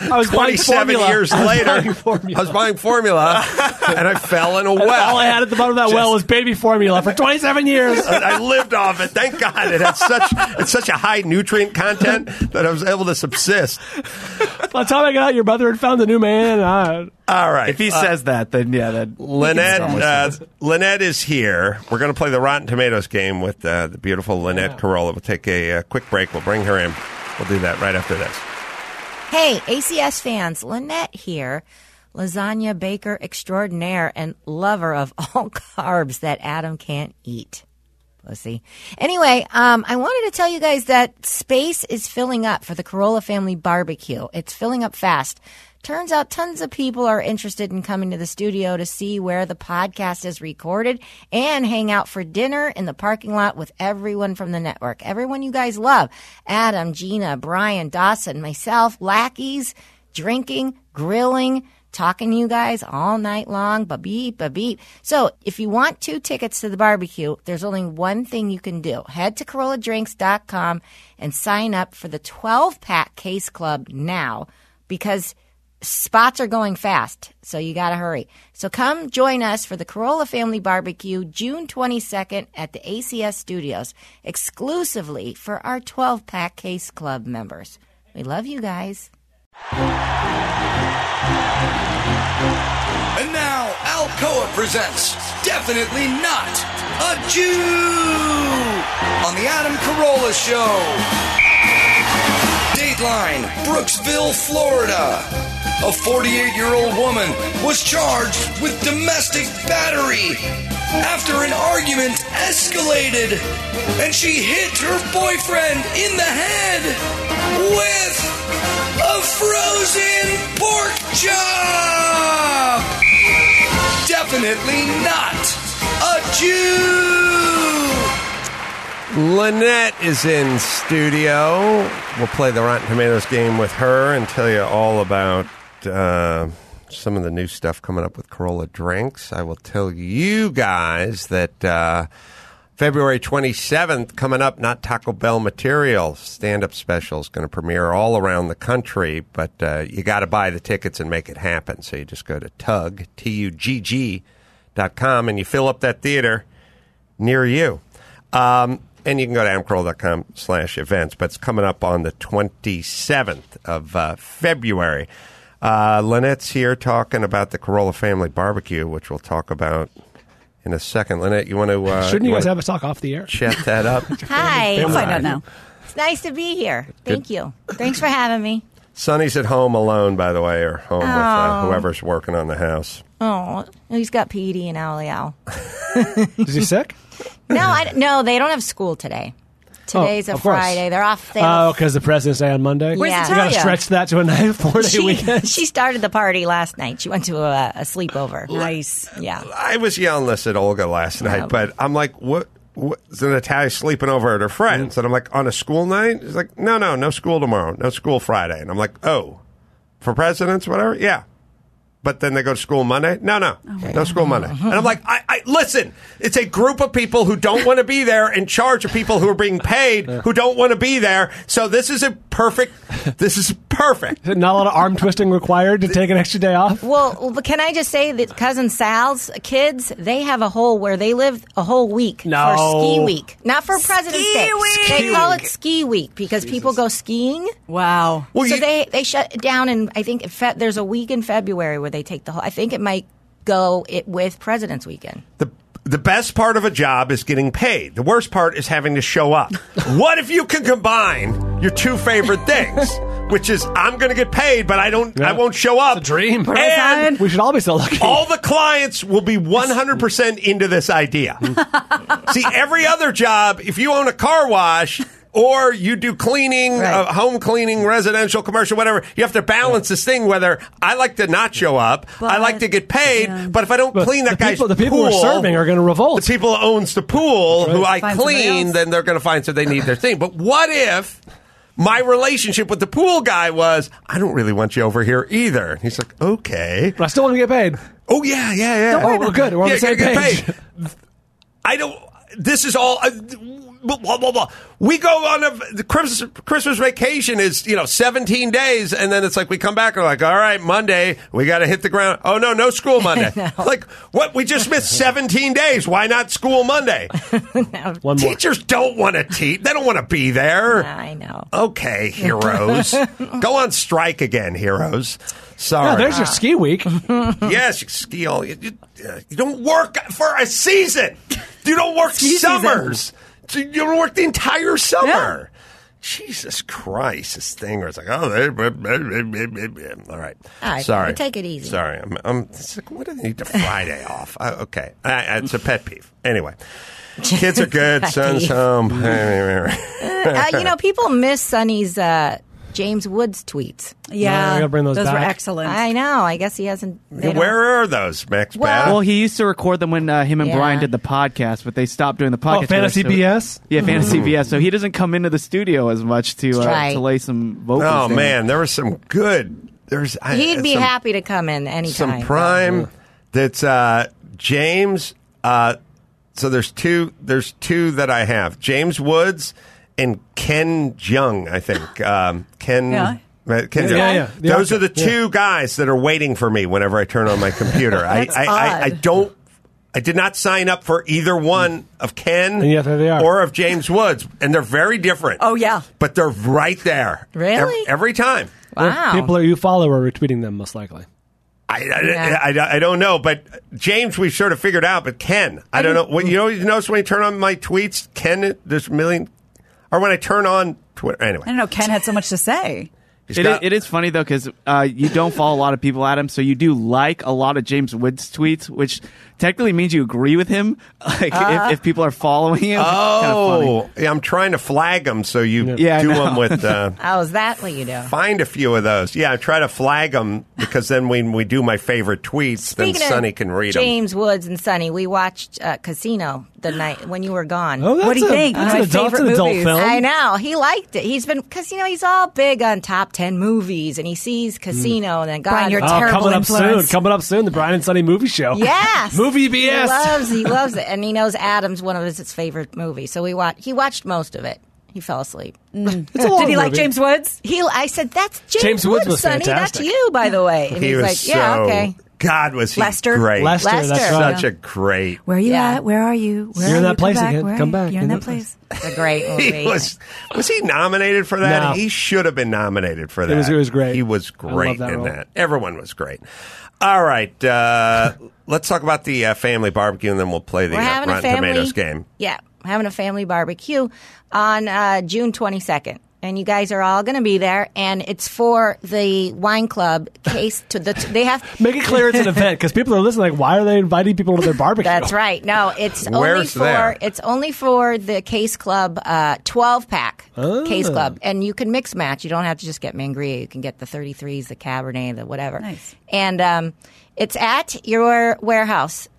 I was buying 27 formula. years I was later, buying formula. I was buying formula, and I fell in a well. All I had at the bottom of that well was baby formula for 27 years. I lived off it. Thank God it had such a high nutrient content that I was able to subsist. By the time I got out, your mother had found the new man. All right. If he says that, then yeah, that Lynette is here. We're going to play the Rotten Tomatoes game with the beautiful Lynette Carolla. We'll take a quick break. We'll bring her in. We'll do that right after this. Hey, ACS fans, Lynette here, lasagna baker extraordinaire and lover of all carbs that Adam can't eat. Pussy. Anyway, I wanted to tell you guys that space is filling up for the Carolla family barbecue. It's filling up fast. Turns out tons of people are interested in coming to the studio to see where the podcast is recorded and hang out for dinner in the parking lot with everyone from the network. Everyone you guys love. Adam, Gina, Brian, Dawson, myself, lackeys, drinking, grilling, talking to you guys all night long. Ba-beep, ba-beep. So if you want 2 tickets to the barbecue, there's only one thing you can do. Head to CarollaDrinks.com and sign up for the 12-pack case club now because spots are going fast, so you got to hurry. So come join us for the Carolla Family Barbecue June 22nd at the ACS Studios, exclusively for our 12-pack Case Club members. We love you guys. And now, Alcoa presents Definitely Not a Jew on the Adam Carolla Show. Dateline, Brooksville, Florida. A 48-year-old woman was charged with domestic battery after an argument escalated and she hit her boyfriend in the head with a frozen pork chop. Definitely not a Jew. Lynette is in studio. We'll play the Rotten Tomatoes game with her and tell you all about some of the new stuff coming up with Carolla Drinks. I will tell you guys that February 27th, coming up, Not Taco Bell Material stand-up special is going to premiere all around the country, but you got to buy the tickets and make it happen. So you just go to TUGG.com, and you fill up that theater near you. And you can go to adamcarolla.com/events, but it's coming up on the 27th of February. Lynette's here talking about the Carolla Family Barbecue, which we'll talk about in a second. Lynette, you want to... Shouldn't you guys have a talk off the air? Chat that up? Hi. We'll find out now. It's nice to be here. Thank you. Thanks for having me. Sonny's at home alone, by the way, or home with whoever's working on the house. Oh, he's got PD and Al. Is he sick? No, they don't have school today. Today's a of course. Friday. They're off. Oh, because the President's Day on Monday? Where's You got to Natalia? stretch that to a 4-day weekend. She started the party last night. She went to a sleepover. Nice. Yeah. I was yelling this at Olga last night, but I'm like, what? So Natalia's sleeping over at her friends, and I'm like, on a school night? She's like, no school tomorrow, no school Friday. And I'm like, oh, for presidents, whatever? Yeah. But then they go to school Monday? No school Monday. And I'm like, I listen, it's a group of people who don't want to be there in charge of people who are being paid who don't want to be there. So this is perfect. Is it not a lot of arm twisting required to take an extra day off? Well, but can I just say that Cousin Sal's kids, they have a whole where they live a whole week for ski week. Not for President's Day. Week. They call it ski week because people go skiing. Wow. Well, So they shut it down, and I think there's a week in February where they take the whole. I think it might go with President's Weekend. The best part of a job is getting paid. The worst part is having to show up. What if you can combine your two favorite things, which is I'm going to get paid, but I won't show up. It's a dream. And We should all be so lucky. all the clients will be 100% into this idea. See, every other job, if you own a car wash or you do cleaning, Right. home cleaning, residential, commercial, whatever, you have to balance this thing whether I like to not show up, I like to get paid, but if I don't clean that guy's the people pool, who are serving are going to revolt. the people who owns the pool who I Find somebody clean, else. then they're going to find so they need their thing. But what if my relationship with the pool guy was, I don't really want you over here either? And he's like, okay. But I still want to get paid. Oh, yeah. Oh, well, good. We're on the same get page. paid. I don't. This is all. blah, blah, blah. We go on the Christmas vacation is 17 days, and then it's like we come back and we're like, all right, Monday we got to hit the ground. Oh no school Monday. Like what? We just missed 17 days. Why not school Monday? One more. Teachers don't want to teach. They don't want to be there. I know. Okay, heroes, go on strike again, heroes. Sorry. Yeah, there's your ski week. Yes, you ski all. You don't work for a season. You don't work summers. So you don't work the entire summer. Yeah. Jesus Christ, this thing where it's like, all right. Sorry. Take it easy. Sorry. It's like, what do they need to Friday off? Okay. It's a pet peeve. Anyway. Kids are good. Son's home. People miss Sonny's James Woods tweets. Yeah, I gotta bring those were back. excellent. I know. I guess he hasn't. Where are those, Max? Well, he used to record them when him and Brian did the podcast, but they stopped doing the podcast. Oh, Fantasy BS? Yeah, Fantasy BS. So he doesn't come into the studio as much to lay some vocals Oh, down. man. There was some good. He'd be happy to come in anytime. Some prime. That's James. So there's two that I have. James Woods and Ken Jeong, I think. Ken Jeong. Yeah. Those are the two guys that are waiting for me whenever I turn on my computer. I did not sign up for either one of Ken And yet there they are. or of James Woods, and they're very different. Oh, yeah. But they're right there. Really? Every time. Wow. People you follow are retweeting them, most likely. I don't know, but James, we've sort of figured out, but Ken, I don't know. You notice when you turn on my tweets, Ken, there's a million, or when I turn on Twitter, anyway. I don't know. Ken had so much to say. It is funny, though, because you don't follow a lot of people, Adam, so you do like a lot of James Woods' tweets, which technically means you agree with him, like if people are following him. Oh, yeah, I'm trying to flag them, so you do them with... Oh, is that what you do? Find a few of those. Yeah, I try to flag them, because then when we do my favorite tweets, then Sonny can read them. James Woods and Sonny, we watched Casino the night when you were gone. Oh, What do you think? That's My an adult favorite movies. film. I know. He liked it. He's been, because, he's all big on top 10 movies, and he sees Casino, and then God. Brian, you're Oh, terrible coming up soon, the Brian and Sonny movie show. Yes. Movie BS. He loves it. And he knows Adam's one of his favorite movies. So he watched most of it. He fell asleep. It's a long Did he like movie. James Woods? I said, that's James Woods Woods, was Sonny. fantastic. That's you, by the way. And He he's was like, yeah, so... okay. God, was he Lester? great. Lester, that's Lester. right. Such a great... Where are you Yeah. at? Where are you? Where You're are in you? that place Come back. again. Where are Come you? back. You're In in that that place. It's a great movie. Was he nominated for that? No. He should have been nominated for that. It was great. He was I great love that in role. that. Everyone was great. All right, let's talk about the family barbecue, and then we'll play the We're having a Rotten family Tomatoes game. Yeah, having a family barbecue on June 22nd. And you guys are all going to be there, and it's for the wine club case. They have Make it clear it's an event, because people are listening like, why are they inviting people to their barbecue? That's right. No, it's Where's there? It's only for the Case Club 12-pack Case Club, and you can mix match. You don't have to just get Mangria. You can get the 33s, the Cabernet, the whatever. Nice. And it's at your warehouse.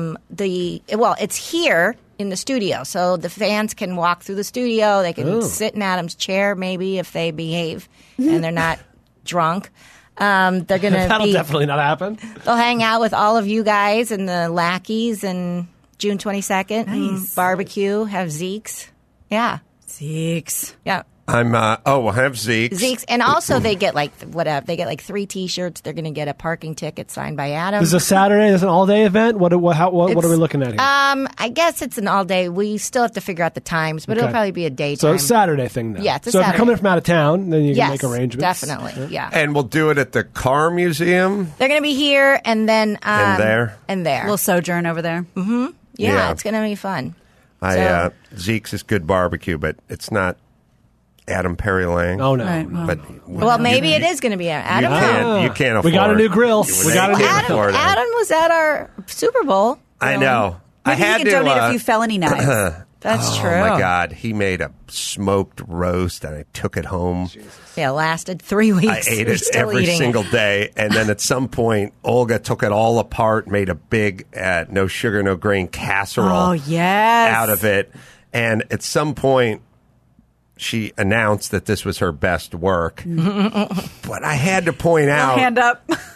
It's here in the studio, so the fans can walk through the studio. They can sit in Adam's chair, maybe if they behave and they're not drunk. They're going to That'll definitely not happen. They'll hang out with all of you guys and the lackeys and June 22nd. Nice. Barbecue, have Zeke's. Yeah. Zeke's. Yeah. We'll have Zeke's. Zeke's. And also they get like 3 T-shirts. They're going to get a parking ticket signed by Adam. This is a Saturday. This is an all-day event. What are we looking at here? I guess it's an all day. We still have to figure out the times, but it'll Okay. probably be a daytime. So it's a Saturday thing now. Yeah, it's a so if Saturday. you're coming from out of town, then you yes, can make arrangements. definitely. Yeah. And we'll do it at the Car Museum. They're going to be here and then And there? And there. Little sojourn over there. Yeah. It's going to be fun. Zeke's is good barbecue, but it's not Adam Perry Lang. Oh, no. Right, well. But Well, maybe it is going to be. I don't know. you can't afford. We got a new grill. You We got a new- can't afford it. Adam was at our Super Bowl. I know. I Maybe had he can to donate a few felony knives. That's true. Oh my God, he made a smoked roast, and I took it home. Yeah, lasted 3 weeks. I ate We're it still every eating single it. day, and then at some point, Olga took it all apart, made a big no sugar, no grain casserole Oh, yes. out of it, and at some point, she announced that this was her best work. But I had to point out, Hand up.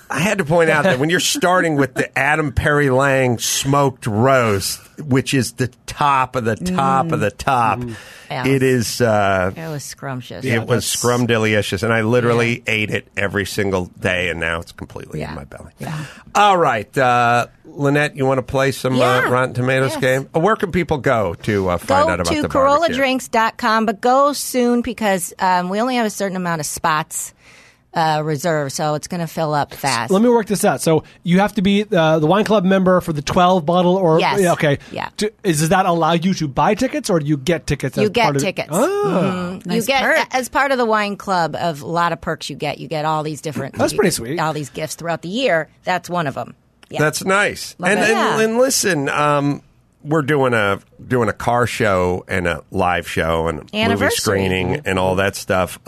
I had to point out that when you're starting with the Adam Perry Lang smoked roast, which is the top of the top of the top, Yeah. it is. It was scrumptious. It was scrumdiddlyicious, and I literally ate it every single day, and now it's completely in my belly. Yeah. All right, Lynette, you want to play some Yeah. Rotten Tomatoes Yes. game? Where can people go to find Go out about to the barbecue? CorollaDrinks.com, but go soon because we only have a certain amount of spots reserved, so it's going to fill up fast. Let me work this out. So you have to be the Wine Club member for the 12 bottle, or Yes. yeah, okay. Yeah. Does that allow you to buy tickets, or do you get tickets? You as get part of tickets. Oh. You Nice get perk. as part of the wine club of a lot of perks. You get all these different. That's pretty sweet. All these gifts throughout the year. That's one of them. Yeah. That's nice. And, it. Yeah. and listen, we're doing a car show and a live show and movie Anniversary. screening and all that stuff.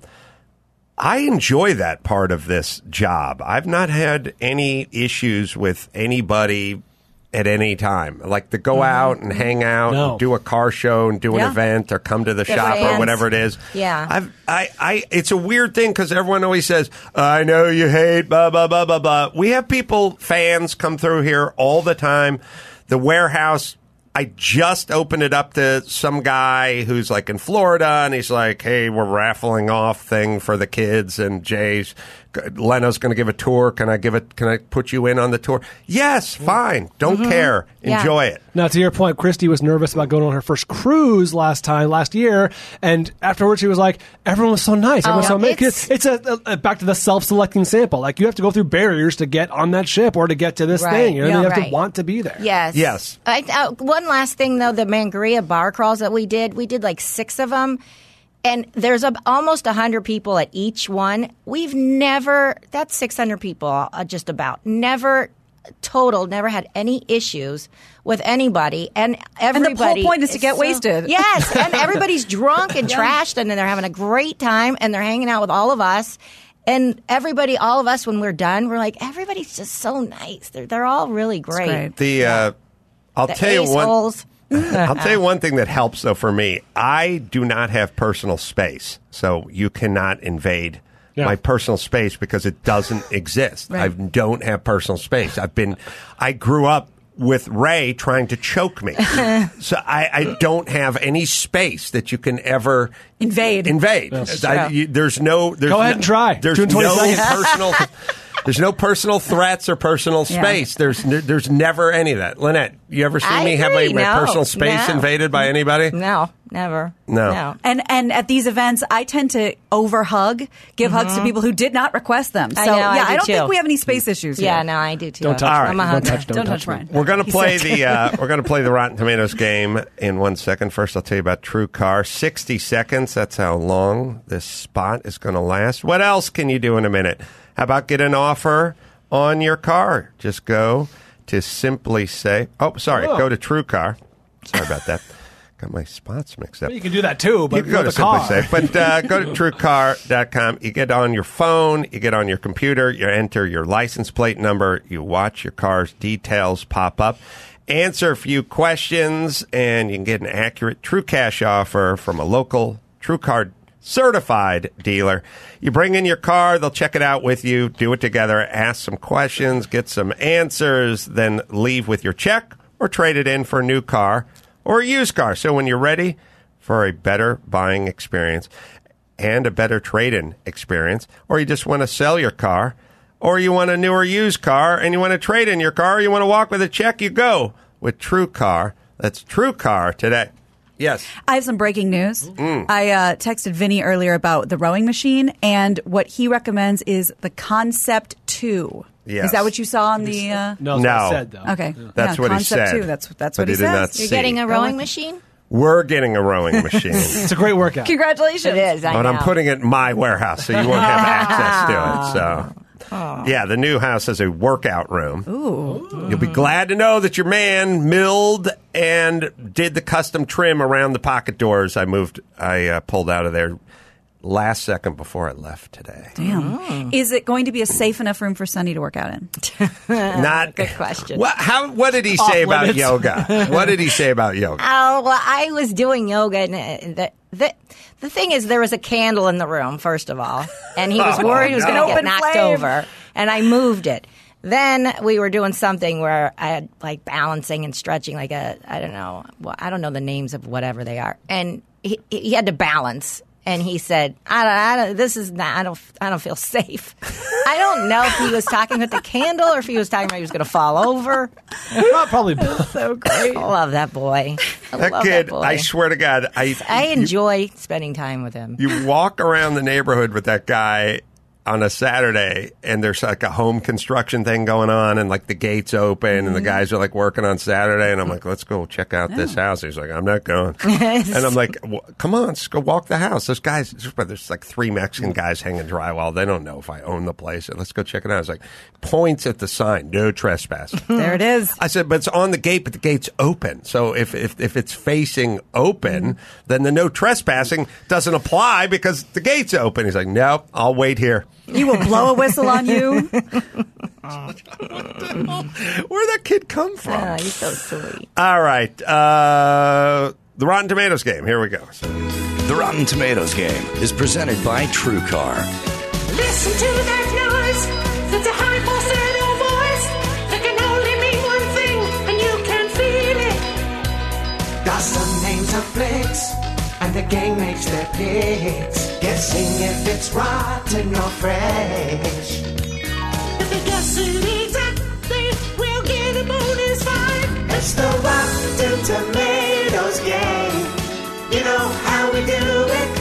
I enjoy that part of this job. I've not had any issues with anybody at any time. Like to go out and hang out, No. and do a car show and do an Yeah. event or come to the Get shop or fans. whatever it is. Yeah. It's a weird thing because everyone always says, I know you hate blah, blah, blah, blah, blah. We have fans come through here all the time. The warehouse, I just opened it up to some guy who's like in Florida, and he's like, hey, we're raffling off thing for the kids, and Leno's going to give a tour. Can I put you in on the tour? Yes, fine. Don't care. Yeah. Enjoy it. Now, to your point, Christy was nervous about going on her first cruise last year, and afterwards she was like, everyone was so nice. Everyone was so nice. It's a back to the self-selecting sample. Like, you have to go through barriers to get on that ship or to get to this Right. thing. You Yeah, have to right. want to be there. Yes. Yes. One last thing, though, the Mangria bar crawls that we did like 6 of them. And there's almost 100 people at each one. That's 600 people, just about. Never had any issues with anybody. And everybody. the whole point is to get wasted. Yes. And everybody's drunk and trashed, and then they're having a great time, and they're hanging out with all of us. And all of us, when we're done, we're like, everybody's just so nice. They're all really great. great. I'll The tell you one. assholes. I'll tell you one thing that helps, though, for me. I do not have personal space, so you cannot invade my personal space because it doesn't exist. Right. I don't have personal space. I grew up with Ray trying to choke me, so I don't have any space that you can ever Invade. There's no. Go ahead and try. There's June no 22nd. personal. There's no personal threats or personal Yeah. space. There's never any of that. Lynette, you ever seen I me have agree. my No. personal space No. invaded by anybody? No, never. No. And at these events, I tend to overhug, give hugs to people who did not request them. So I know, I yeah, do I don't too. think we have any space issues here. Yeah, no, I do too. Don't touch All me. right. I'm a hugger. Don't touch me. Brian. We're gonna He's play sick. the Rotten Tomatoes game in 1 second. First, I'll tell you about True Car. 60 seconds. That's how long this spot is going to last. What else can you do in a minute? How about get an offer on your car? Just go to Simply Say. Oh, sorry. Oh. Go to True Car. Sorry about that. Got my spots mixed up. You can do that too, but You can go to with a car. SimpliSafe, but go to TrueCar.com. You get on your phone, you get on your computer, you enter your license plate number, you watch your car's details pop up, answer a few questions, and you can get an accurate True Cash offer from a local TrueCar certified dealer. You bring in your car, they'll check it out with you, do it together, ask some questions, get some answers, then leave with your check or trade it in for a new car or a used car. So when you're ready for a better buying experience and a better trade-in experience, or you just want to sell your car, or you want a newer used car and you want to trade in your car, or you want to walk with a check, you go with True Car. That's True Car today. Yes. I have some breaking news. I texted Vinny earlier about the rowing machine, and what he recommends is the Concept 2. Yes. Is that what you saw on the? No, that's what I said, though. Okay. That's Yeah, what he Concept said. 2. That's But what he he did not says. You're See. getting a rowing machine? We're getting a rowing machine. It's a great workout. Congratulations. It is. I But know. I'm putting it in my warehouse, so you won't have access to it. So, yeah, the new house has a workout room. Ooh. You'll be glad to know that your man milled and did the custom trim around the pocket doors. I pulled out of there last second before I left today. Damn. Is it going to be a safe enough room for Sunny to work out in? Not Good question. What did he say about limits. yoga? What did he say about yoga? Oh, well, I was doing yoga, and the thing is, there was a candle in the room, first of all, and he was worried he was going to Open get knocked flame. over. and I moved it. Then we were doing something where I had like balancing and stretching, like I don't know the names of whatever they are, and he had to balance. And he said, I don't feel safe. I don't know if he was talking with the candle or if he was talking about he was going to fall over. Probably both. So great. I love that boy. That kid, I swear to God, I enjoy spending time with him. You walk around the neighborhood with that guy on a Saturday, and there's like a home construction thing going on, and like the gates open, and the guys are like working on Saturday, and I'm like, let's go check out this house. He's like, I'm not going. And I'm like, come on, let's go walk the house. Those guys, there's like 3 Mexican guys hanging drywall. They don't know if I own the place. Let's go check it out. It's like, points at the sign, no trespassing. There it is. I said, but it's on the gate, but the gate's open. So if it's facing open, then the no trespassing doesn't apply because the gate's open. He's like, nope, I'll wait here. He will blow a whistle on you. Where'd that kid come from? Oh, he's so sweet. All right. The Rotten Tomatoes game. Here we go. The Rotten Tomatoes game is presented by TrueCar. Listen to that noise. It's a high falsetto voice. That can only mean one thing, and you can feel it. Got some names of flicks, and the gang makes their picks, guessing if it's rotten or fresh. If they guess it exactly, we'll get a bonus 5. It's the Rotten Tomatoes game. You know how we do it.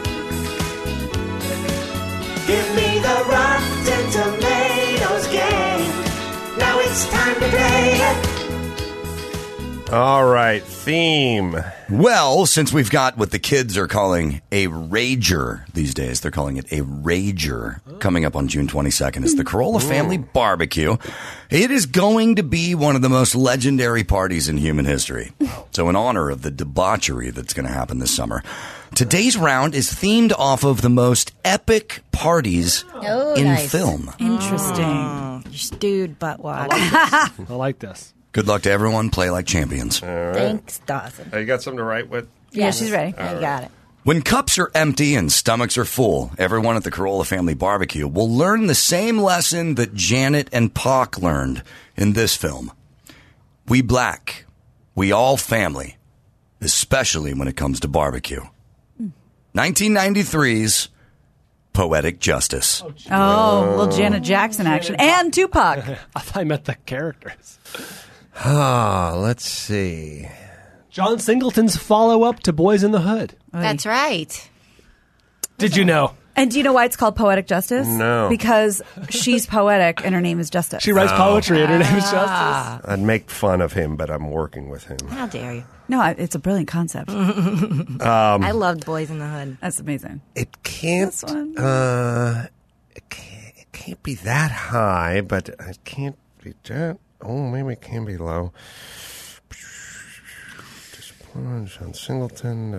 Give me the Rotten Tomatoes game. Now it's time to play it. All right. Theme. Well, since we've got what the kids are calling a rager these days, they're calling it a rager, coming up on June 22nd. It's the Carolla Family Barbecue. It is going to be one of the most legendary parties in human history. So in honor of the debauchery that's going to happen this summer, today's round is themed off of the most epic parties in nice. film. Interesting. You stewed butt wad. I like this. Good luck to everyone. Play like champions. Thanks, Dawson. You got something to write with? Yeah, she's ready. I got it. When cups are empty and stomachs are full, everyone at the Carolla Family Barbecue will learn the same lesson that Janet and Pac learned in this film. We black, we all family, especially when it comes to barbecue. 1993's Poetic Justice. Oh, little Janet Jackson action. And Tupac. I thought I meant the characters. Let's see. John Singleton's follow-up to Boys in the Hood. That's right. Did you know? And do you know why it's called Poetic Justice? No. Because she's poetic and her name is Justice. She writes poetry and her name is Justice. I'd make fun of him, but I'm working with him. How dare you? No, it's a brilliant concept. I loved Boys in the Hood. That's amazing. It can't. This one. It can't be that high, but it can't be that. Oh, maybe it can be low. John Singleton.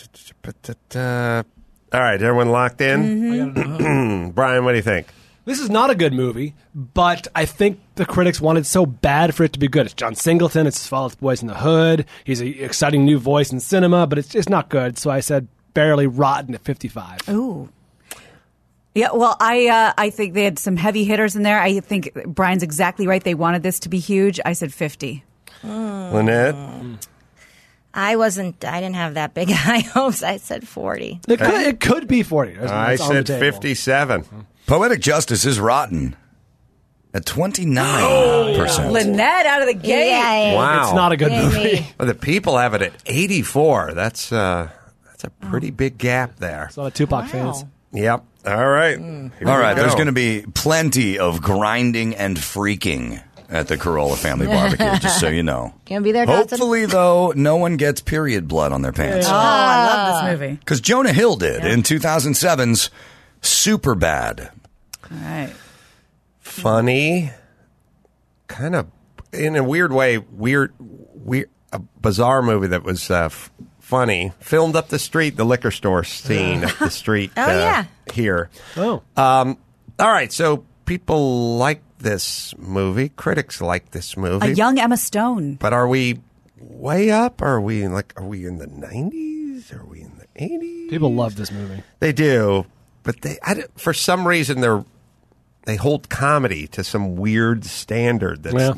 All right, everyone locked in? Brian, what do you think? This is not a good movie, but I think the critics wanted so bad for it to be good. It's John Singleton. It's his follow Boys in the Hood. He's an exciting new voice in cinema, but it's not good. So I said barely rotten at 55. Ooh. Yeah, well, I think they had some heavy hitters in there. I think Brian's exactly right. They wanted this to be huge. I said 50. Lynette? I didn't have that big high hopes. I said 40. It could be 40. I said 57. Poetic Justice is rotten at 29%. Lynette out of the gate. Yay. Wow. It's not a good movie. Well, the people have it at 84. That's a pretty big gap there. It's not a Tupac fans. Yep. All right. All right, there's going to be plenty of grinding and freaking at the Carolla Family Barbecue, just so you know. Gonna be there, Dawson? Hopefully, though, no one gets period blood on their pants. Oh, I love this movie. Because Jonah Hill did in 2007's Superbad. All right. funny, kind of in a weird way, a bizarre movie that was funny. Filmed up the street, the liquor store scene up the street. Here. Oh. All right, so people like this movie. Critics like this movie. A young Emma Stone. But are we way up? Are we in the 90s? Are we in the 80s? People love this movie. They do, but for some reason they're they hold comedy to some weird standard that's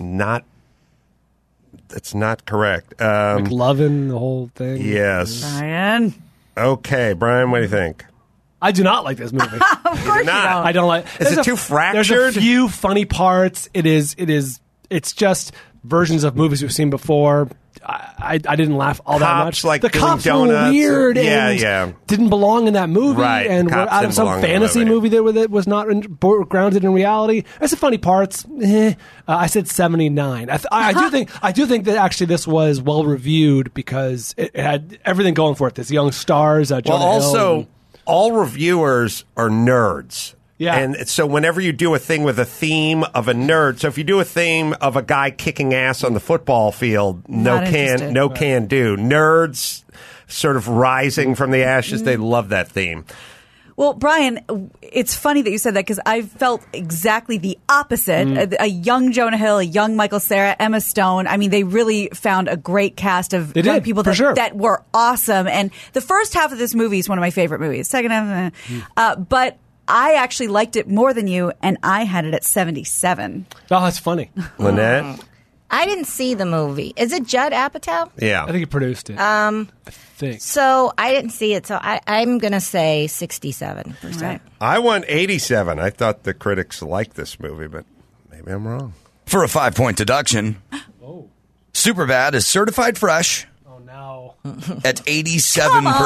not correct. Like loving the whole thing. Yes. Brian. Okay, Brian, what do you think? I do not like this movie. Of course you don't. I don't like. Is there's it too fractured? There's a few funny parts. It's just versions of movies we've seen before. I didn't laugh all that Cops, much. like the doing cops donuts. were weird Yeah, and yeah. didn't belong in that movie, Right, and were cops out of didn't some belong in the fantasy movie. movie that was not grounded in reality. There's some funny parts. I said 79. I do think that actually this was well reviewed because it had everything going for it. This young stars. Jonah Well, Hill, also, all reviewers are nerds. Yeah. And so whenever you do a thing with a theme of a nerd, so if you do a theme of a guy kicking ass on the football field, no Not interested. can do. Nerds sort of rising from the ashes, they love that theme. Well, Brian, it's funny that you said that because I felt exactly the opposite. A young Jonah Hill, a young Michael Cera, Emma Stone. I mean, they really found a great cast of They young did, people for sure. that were awesome. And the first half of this movie is one of my favorite movies. Second half, but I actually liked it more than you, and I had it at 77. Oh, that's funny. Lynette? I didn't see the movie. Is it Judd Apatow? Yeah. I think he produced it. I think. So I didn't see it. So I'm going to say 67%. Right. I won 87. I thought the critics liked this movie, but maybe I'm wrong. For a 5-point deduction, Superbad is certified fresh Oh no. at 87%.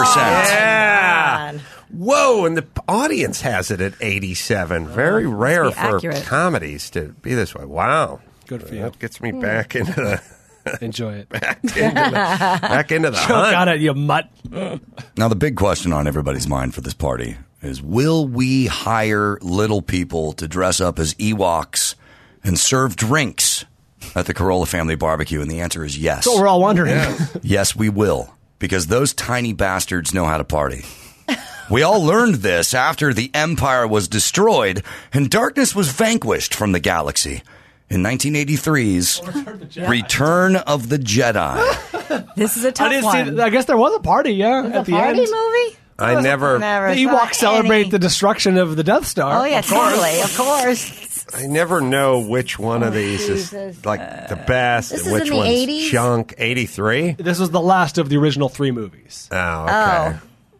Yeah. Whoa, and the audience has it at 87. Very rare be for accurate. comedies to be this way. Wow. Good for you. That gets me back into the Enjoy it. back into the Choke hunt. on it, you mutt. Now, the big question on everybody's mind for this party is, will we hire little people to dress up as Ewoks and serve drinks at the Carolla family barbecue? And the answer is yes. That's what we're all wondering. Yes, we will, because those tiny bastards know how to party. We all learned this after the Empire was destroyed and darkness was vanquished from the galaxy in 1983's Return of the Jedi. This is a I tough didn't one. see. I guess there was a party. Yeah, at the Party end. movie? I never The Ewoks celebrate the destruction of the Death Star. Oh, yeah, totally. Of course. I never know which one of these Jesus. is like the best This and is which in the one's 80s? junk. 83? This was the last of the original 3 movies. Oh, okay.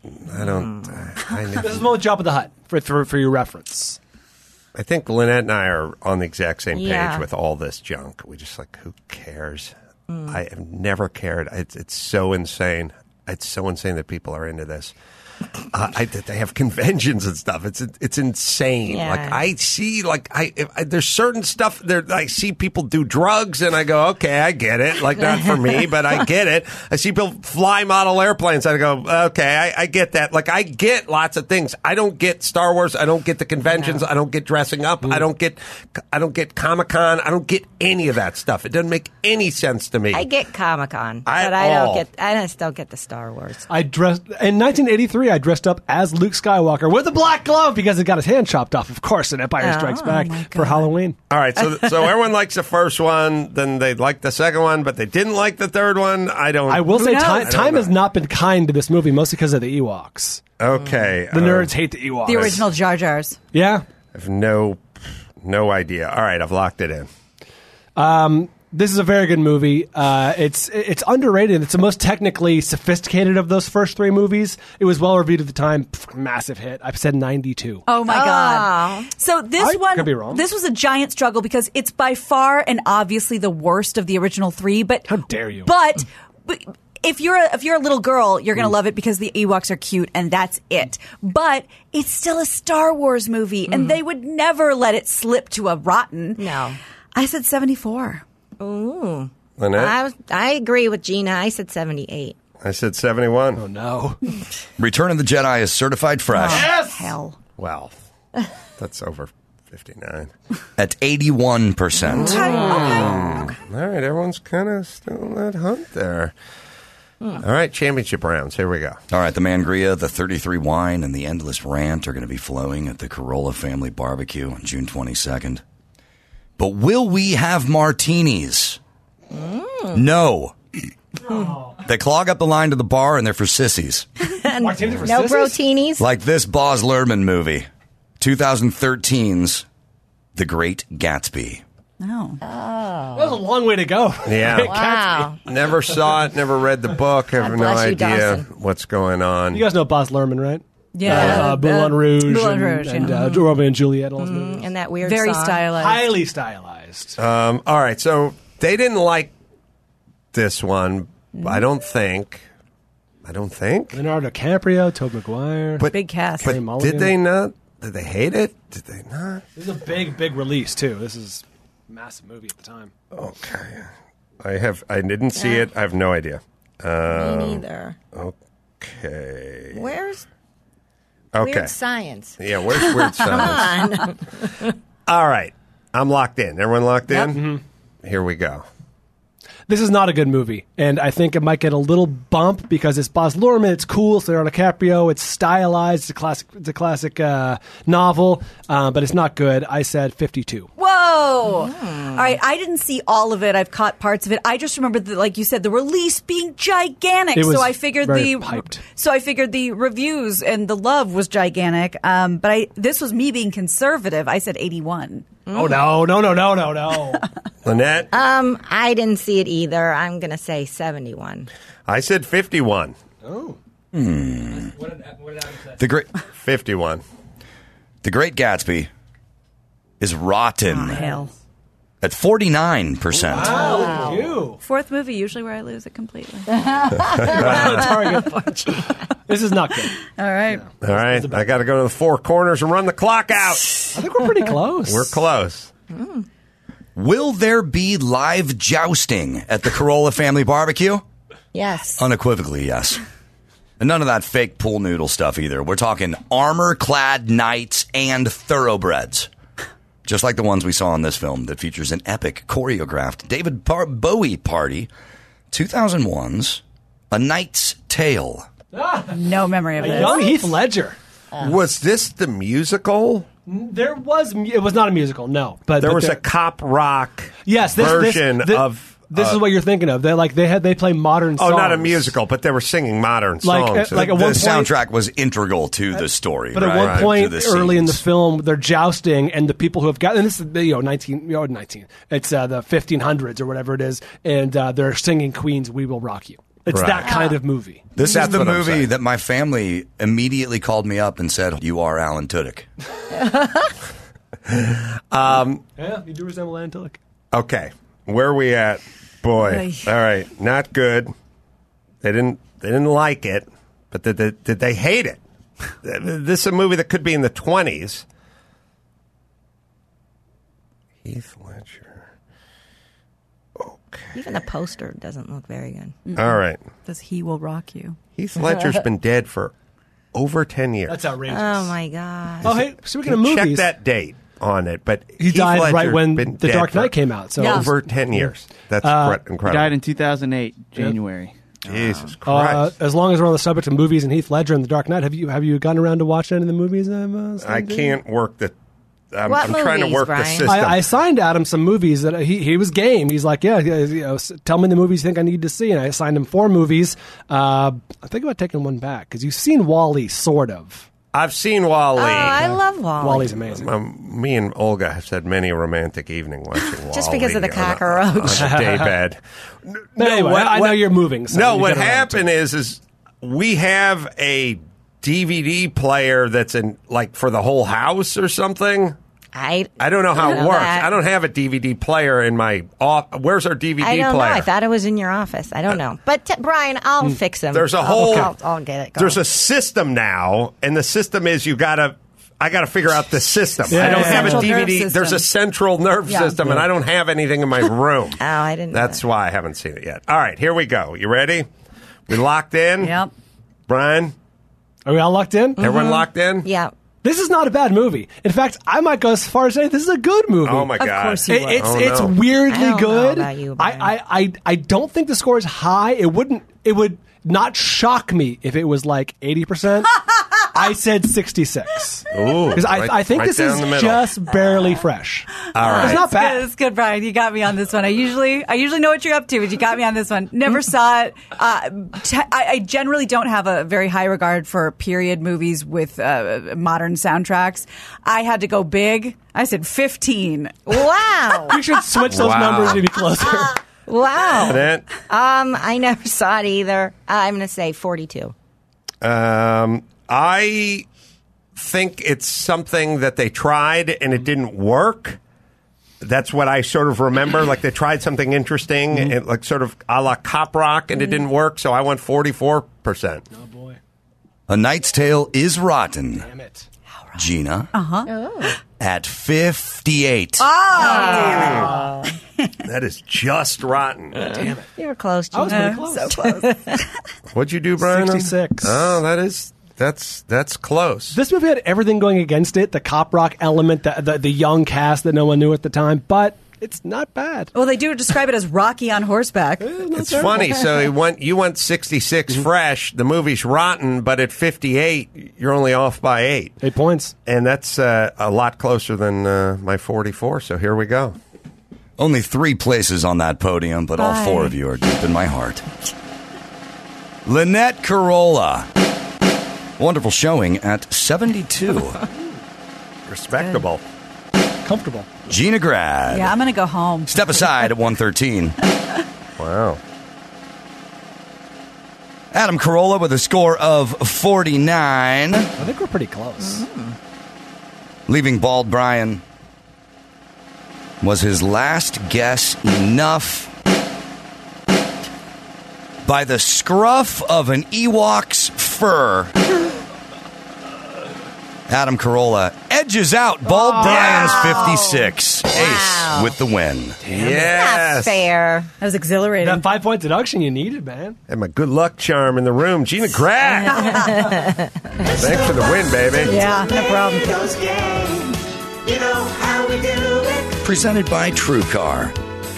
I don't. This is more Jabba the Hutt for your reference. I think Lynette and I are on the exact same page Yeah. with all this junk. We just like, who cares? I have never cared. It's so insane. It's so insane that people are into this. That they have conventions and stuff. It's insane. Yeah. Like I see, there's certain stuff there. I see people do drugs, and I go, okay, I get it. Like not for me, but I get it. I see people fly model airplanes, and I go, okay, I get that. Like I get lots of things. I don't get Star Wars. I don't get the conventions. I don't get dressing up. I don't get Comic-Con. I don't get any of that stuff. It doesn't make any sense to me. I get Comic-Con, I but I just don't get the Star Wars. I dressed in 1983. I dressed up as Luke Skywalker with a black glove because he got his hand chopped off. Of course, in Empire Strikes Back for Halloween. All right, so everyone likes the first one, then they like the second one, but they didn't like the third one. I will say knows? time has not been kind to this movie, mostly because of the Ewoks. Okay, The nerds hate the Ewoks. The original Jar Jars. Yeah. I have no idea. All right, I've locked it in. This is a very good movie. It's underrated. It's the most technically sophisticated of those first 3 movies. It was well reviewed at the time. Massive hit. I've said 92. Oh my God! So this I could be wrong. this was a giant struggle because it's by far and obviously the worst of the original 3. But How dare you? But if you're a little girl, you're gonna love it because the Ewoks are cute and that's it. But it's still a Star Wars movie, and they would never let it slip to a rotten. No. I said 74. Ooh. Lynette? I agree with Gina. I said 78. I said 71. Oh, no. Return of the Jedi is certified fresh Hell. Well, that's over 59. at 81%. All right, everyone's kind of still in that hunt there. All right, championship rounds. Here we go. All right, the Mangria, the 33 wine, and the endless rant are going to be flowing at the Carolla family barbecue on June 22nd. But will we have martinis? No. They clog up the line to the bar, and they're for sissies. Martinis for No sissies? brotinis. Like this Baz Luhrmann movie, 2013's The Great Gatsby. No. That was a long way to go. Yeah. Wow. Never saw it, never read the book, have no bless you, idea Dawson. what's going on. You guys know Baz Luhrmann, right? Yeah. Moulin Rouge, Moulin Rouge, and yeah. Romeo and Juliet. All those movies. And that weird Very song. stylized. Highly stylized. All right, so they didn't like this one, I don't think. Leonardo DiCaprio, Tobey Maguire. But, Big cast. but Ray Mulligan. did they not? Did they hate it? Did they not? This is a big release too. This is a massive movie at the time. Okay. I didn't see it. I have no idea. Me neither. Okay. Where's Okay. weird science? Yeah, where's weird science? Come on. All right. I'm locked in. Everyone locked in? Mm-hmm. Here we go. This is not a good movie, and I think it might get a little bump because it's Baz Luhrmann. It's cool. It's Leonardo DiCaprio. It's stylized. It's a classic novel, but it's not good. I said 52. Whoa! All right, I didn't see all of it. I've caught parts of it. I just remember, like you said, the release being gigantic. It was so I figured very hyped. So I figured the reviews and the love was gigantic. But this was me being conservative. I said 81. Oh no! Lynette? I didn't see it either. I'm going to say 71. I said 51. Oh. What did Adam say? 51. The Great Gatsby is rotten Hell. at 49%. Oh, you. Fourth movie, usually where I lose it completely. This is not good. All right. All right. I got to go to the four corners and run the clock out. I think we're pretty close. We're close. Will there be live jousting at the Corolla family barbecue? Yes. Unequivocally, yes. And none of that fake pool noodle stuff either. We're talking armor-clad knights and thoroughbreds. Just like the ones we saw in this film that features an epic choreographed David Bowie party, 2001's A Knight's Tale. No memory of A this. young Heath Ledger. Was this the musical? It was not a musical, no. But There was there- a cop rock yes, version of... This is what you're thinking of. They play modern songs. Oh, not a musical, but they were singing modern songs. Like The at one point, soundtrack was integral to the story. but at right? one To point the early in the scenes. film, they're jousting, and the people who have got, and this is 19. It's the 1500s or whatever it is, and they're singing Queen's "We Will Rock You." It's Right. that kind of movie. This That's is the what I'm movie saying. that my family immediately called me up and said, "You are Alan Tudyk." Yeah, you do resemble Alan Tudyk. Okay, where are we at? Boy, Ay. all right, not good. They didn't like it, but did they hate it? This is a movie that could be in the 20s. Heath Ledger. Okay, Even the poster doesn't look very good. all right. Does He Will Rock You? Heath Ledger's been dead for over 10 years. That's outrageous. Oh, my God. Oh, hey, speaking of Check movies, that date on it, but he Heath died right Ledger's when been The dead Dark for Knight came out. So over 10 years. That's He incredible. died in 2008, January. Jesus Christ. as long as we're on the subject of movies and Heath Ledger and The Dark Knight, have you gotten around to watch any of the movies? I can't work the. I'm What trying to movies, work Brian? the system. I signed Adam some movies that he was game. He's like, tell me the movies you think I need to see, and I assigned him 4 movies. I think about taking one back because you've seen Wall-E, sort of. I've seen Wall-E. Oh, I love Wall-E. Wall-E's amazing. Me and Olga have had many a romantic evening watching Wall-E. Just because of the on cockroach. a daybed. Anyway, I know you're moving. So No, you what get around happened to it. is we have a DVD player that's in like for the whole house or something. I I don't know how it know works. that. I don't have a DVD player in my where's our DVD I don't player? know. I thought it was in your office. I don't know. But Brian, I'll fix him. There's a I'll- whole I'll get it going. There's a system now, and the system is I got to figure out the system. Yeah, I don't yeah, have a Central nerve DVD. system. There's a central nerve system, and I don't have anything in my room. Oh, I didn't know That's that. why I haven't seen it yet. All right, here we go. You ready? We locked in? Yep. Brian, Are we all locked in? everyone locked in? Yeah. This is not a bad movie. In fact, I might go as far as saying this is a good movie. Oh, my God. course you would. It's Oh, it's no. weirdly I don't know good. about you, Brian. I don't think the score is high. It would not shock me if it was like 80%. I said 66. Ooh, Because I think right this down is the middle. just barely fresh. All right. It's not bad. It's good, Brian. You got me on this one. I usually know what you're up to, but you got me on this one. Never saw it. I generally don't have a very high regard for period movies with modern soundtracks. I had to go big. I said 15. Wow. We should switch those Wow. numbers maybe closer. Wow. Lynette? I never saw it either. I'm going to say 42. I think it's something that they tried and it didn't work. That's what I sort of remember. Like they tried something interesting, and like sort of a la cop rock, and it didn't work. So I went 44%. Oh, boy. A Knight's Tale is rotten. Damn it. Gina. Oh. At 58. That is just rotten. Damn it. You were close, I was Gina. pretty close. So close. What'd you do, Brian? 66. Oh, that's close. This movie had everything going against it, the cop rock element, the young cast that no one knew at the time, but it's not bad. Well, they do describe it as Rocky on horseback. It's funny. So you went 66 fresh. The movie's rotten, but at 58, you're only off by 8. 8 points. And that's a lot closer than my 44. So here we go. Only 3 places on that podium, but all 4 of you are deep in my heart. Lynette Carolla. Wonderful showing at 72. Respectable. Comfortable. Gina Grad. Yeah, I'm going to go home. Step aside at 113. Wow. Adam Carolla with a score of 49. I think we're pretty close. Leaving Bald Brian. Was his last guess enough? By the scruff of an Ewok's fur, Adam Carolla edges out Bald Brian's 56. Wow. Ace with the win. Not Yes. fair. That was exhilarating. That 5-point deduction you needed, man. And my good luck charm in the room, Gina Grad. Thanks for the win, baby. Yeah, no problem. Goes game. You know how we do it. Presented by TrueCar.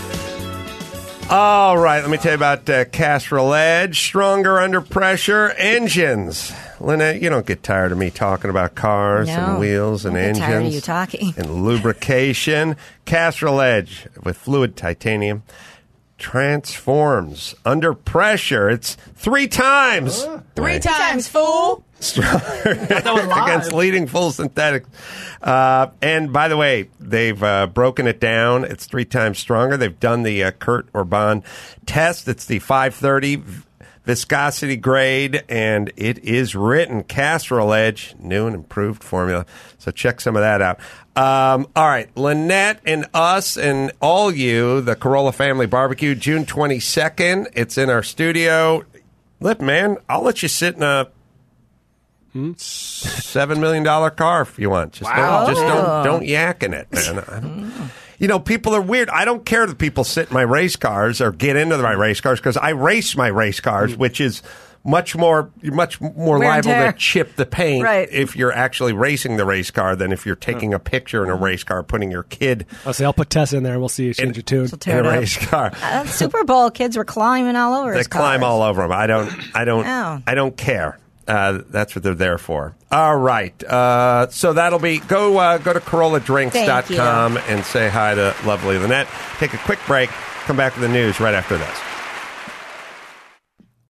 All right, let me tell you about Castrol Edge. Stronger under pressure engines. Lynette, you don't get tired of me talking about cars No. and wheels and I get engines. tired of you talking. And lubrication. Castrol Edge with fluid titanium transforms under pressure. It's 3 times. 3 times, fool. Against leading full synthetics. And by the way, they've broken it down. It's 3 times stronger. They've done the Kurt Orban test. It's the 530 viscosity grade, and it is written Castrol Edge, new and improved formula. So check some of that out. All right, Lynette and us and all you, the Carolla Family Barbecue, June 22nd. It's in our studio. Look, man, I'll let you sit in a $7 million car if you want. Just don't yak in it, man. You know, people are weird. I don't care that people sit in my race cars or get into my race cars because I race my race cars, which is much more liable tear. to chip the paint Right. if you're actually racing the race car than if you're taking a picture in a race car, putting your kid I'll say I'll put Tess in there. We'll see you change your tune. tear in it a up. race car. Super Bowl kids were climbing all over They his climb cars. all over them. I don't care. That's what they're there for. All right. So that'll be go to CorollaDrinks.com and say hi to lovely Lynette. Take a quick break. Come back with the news right after this.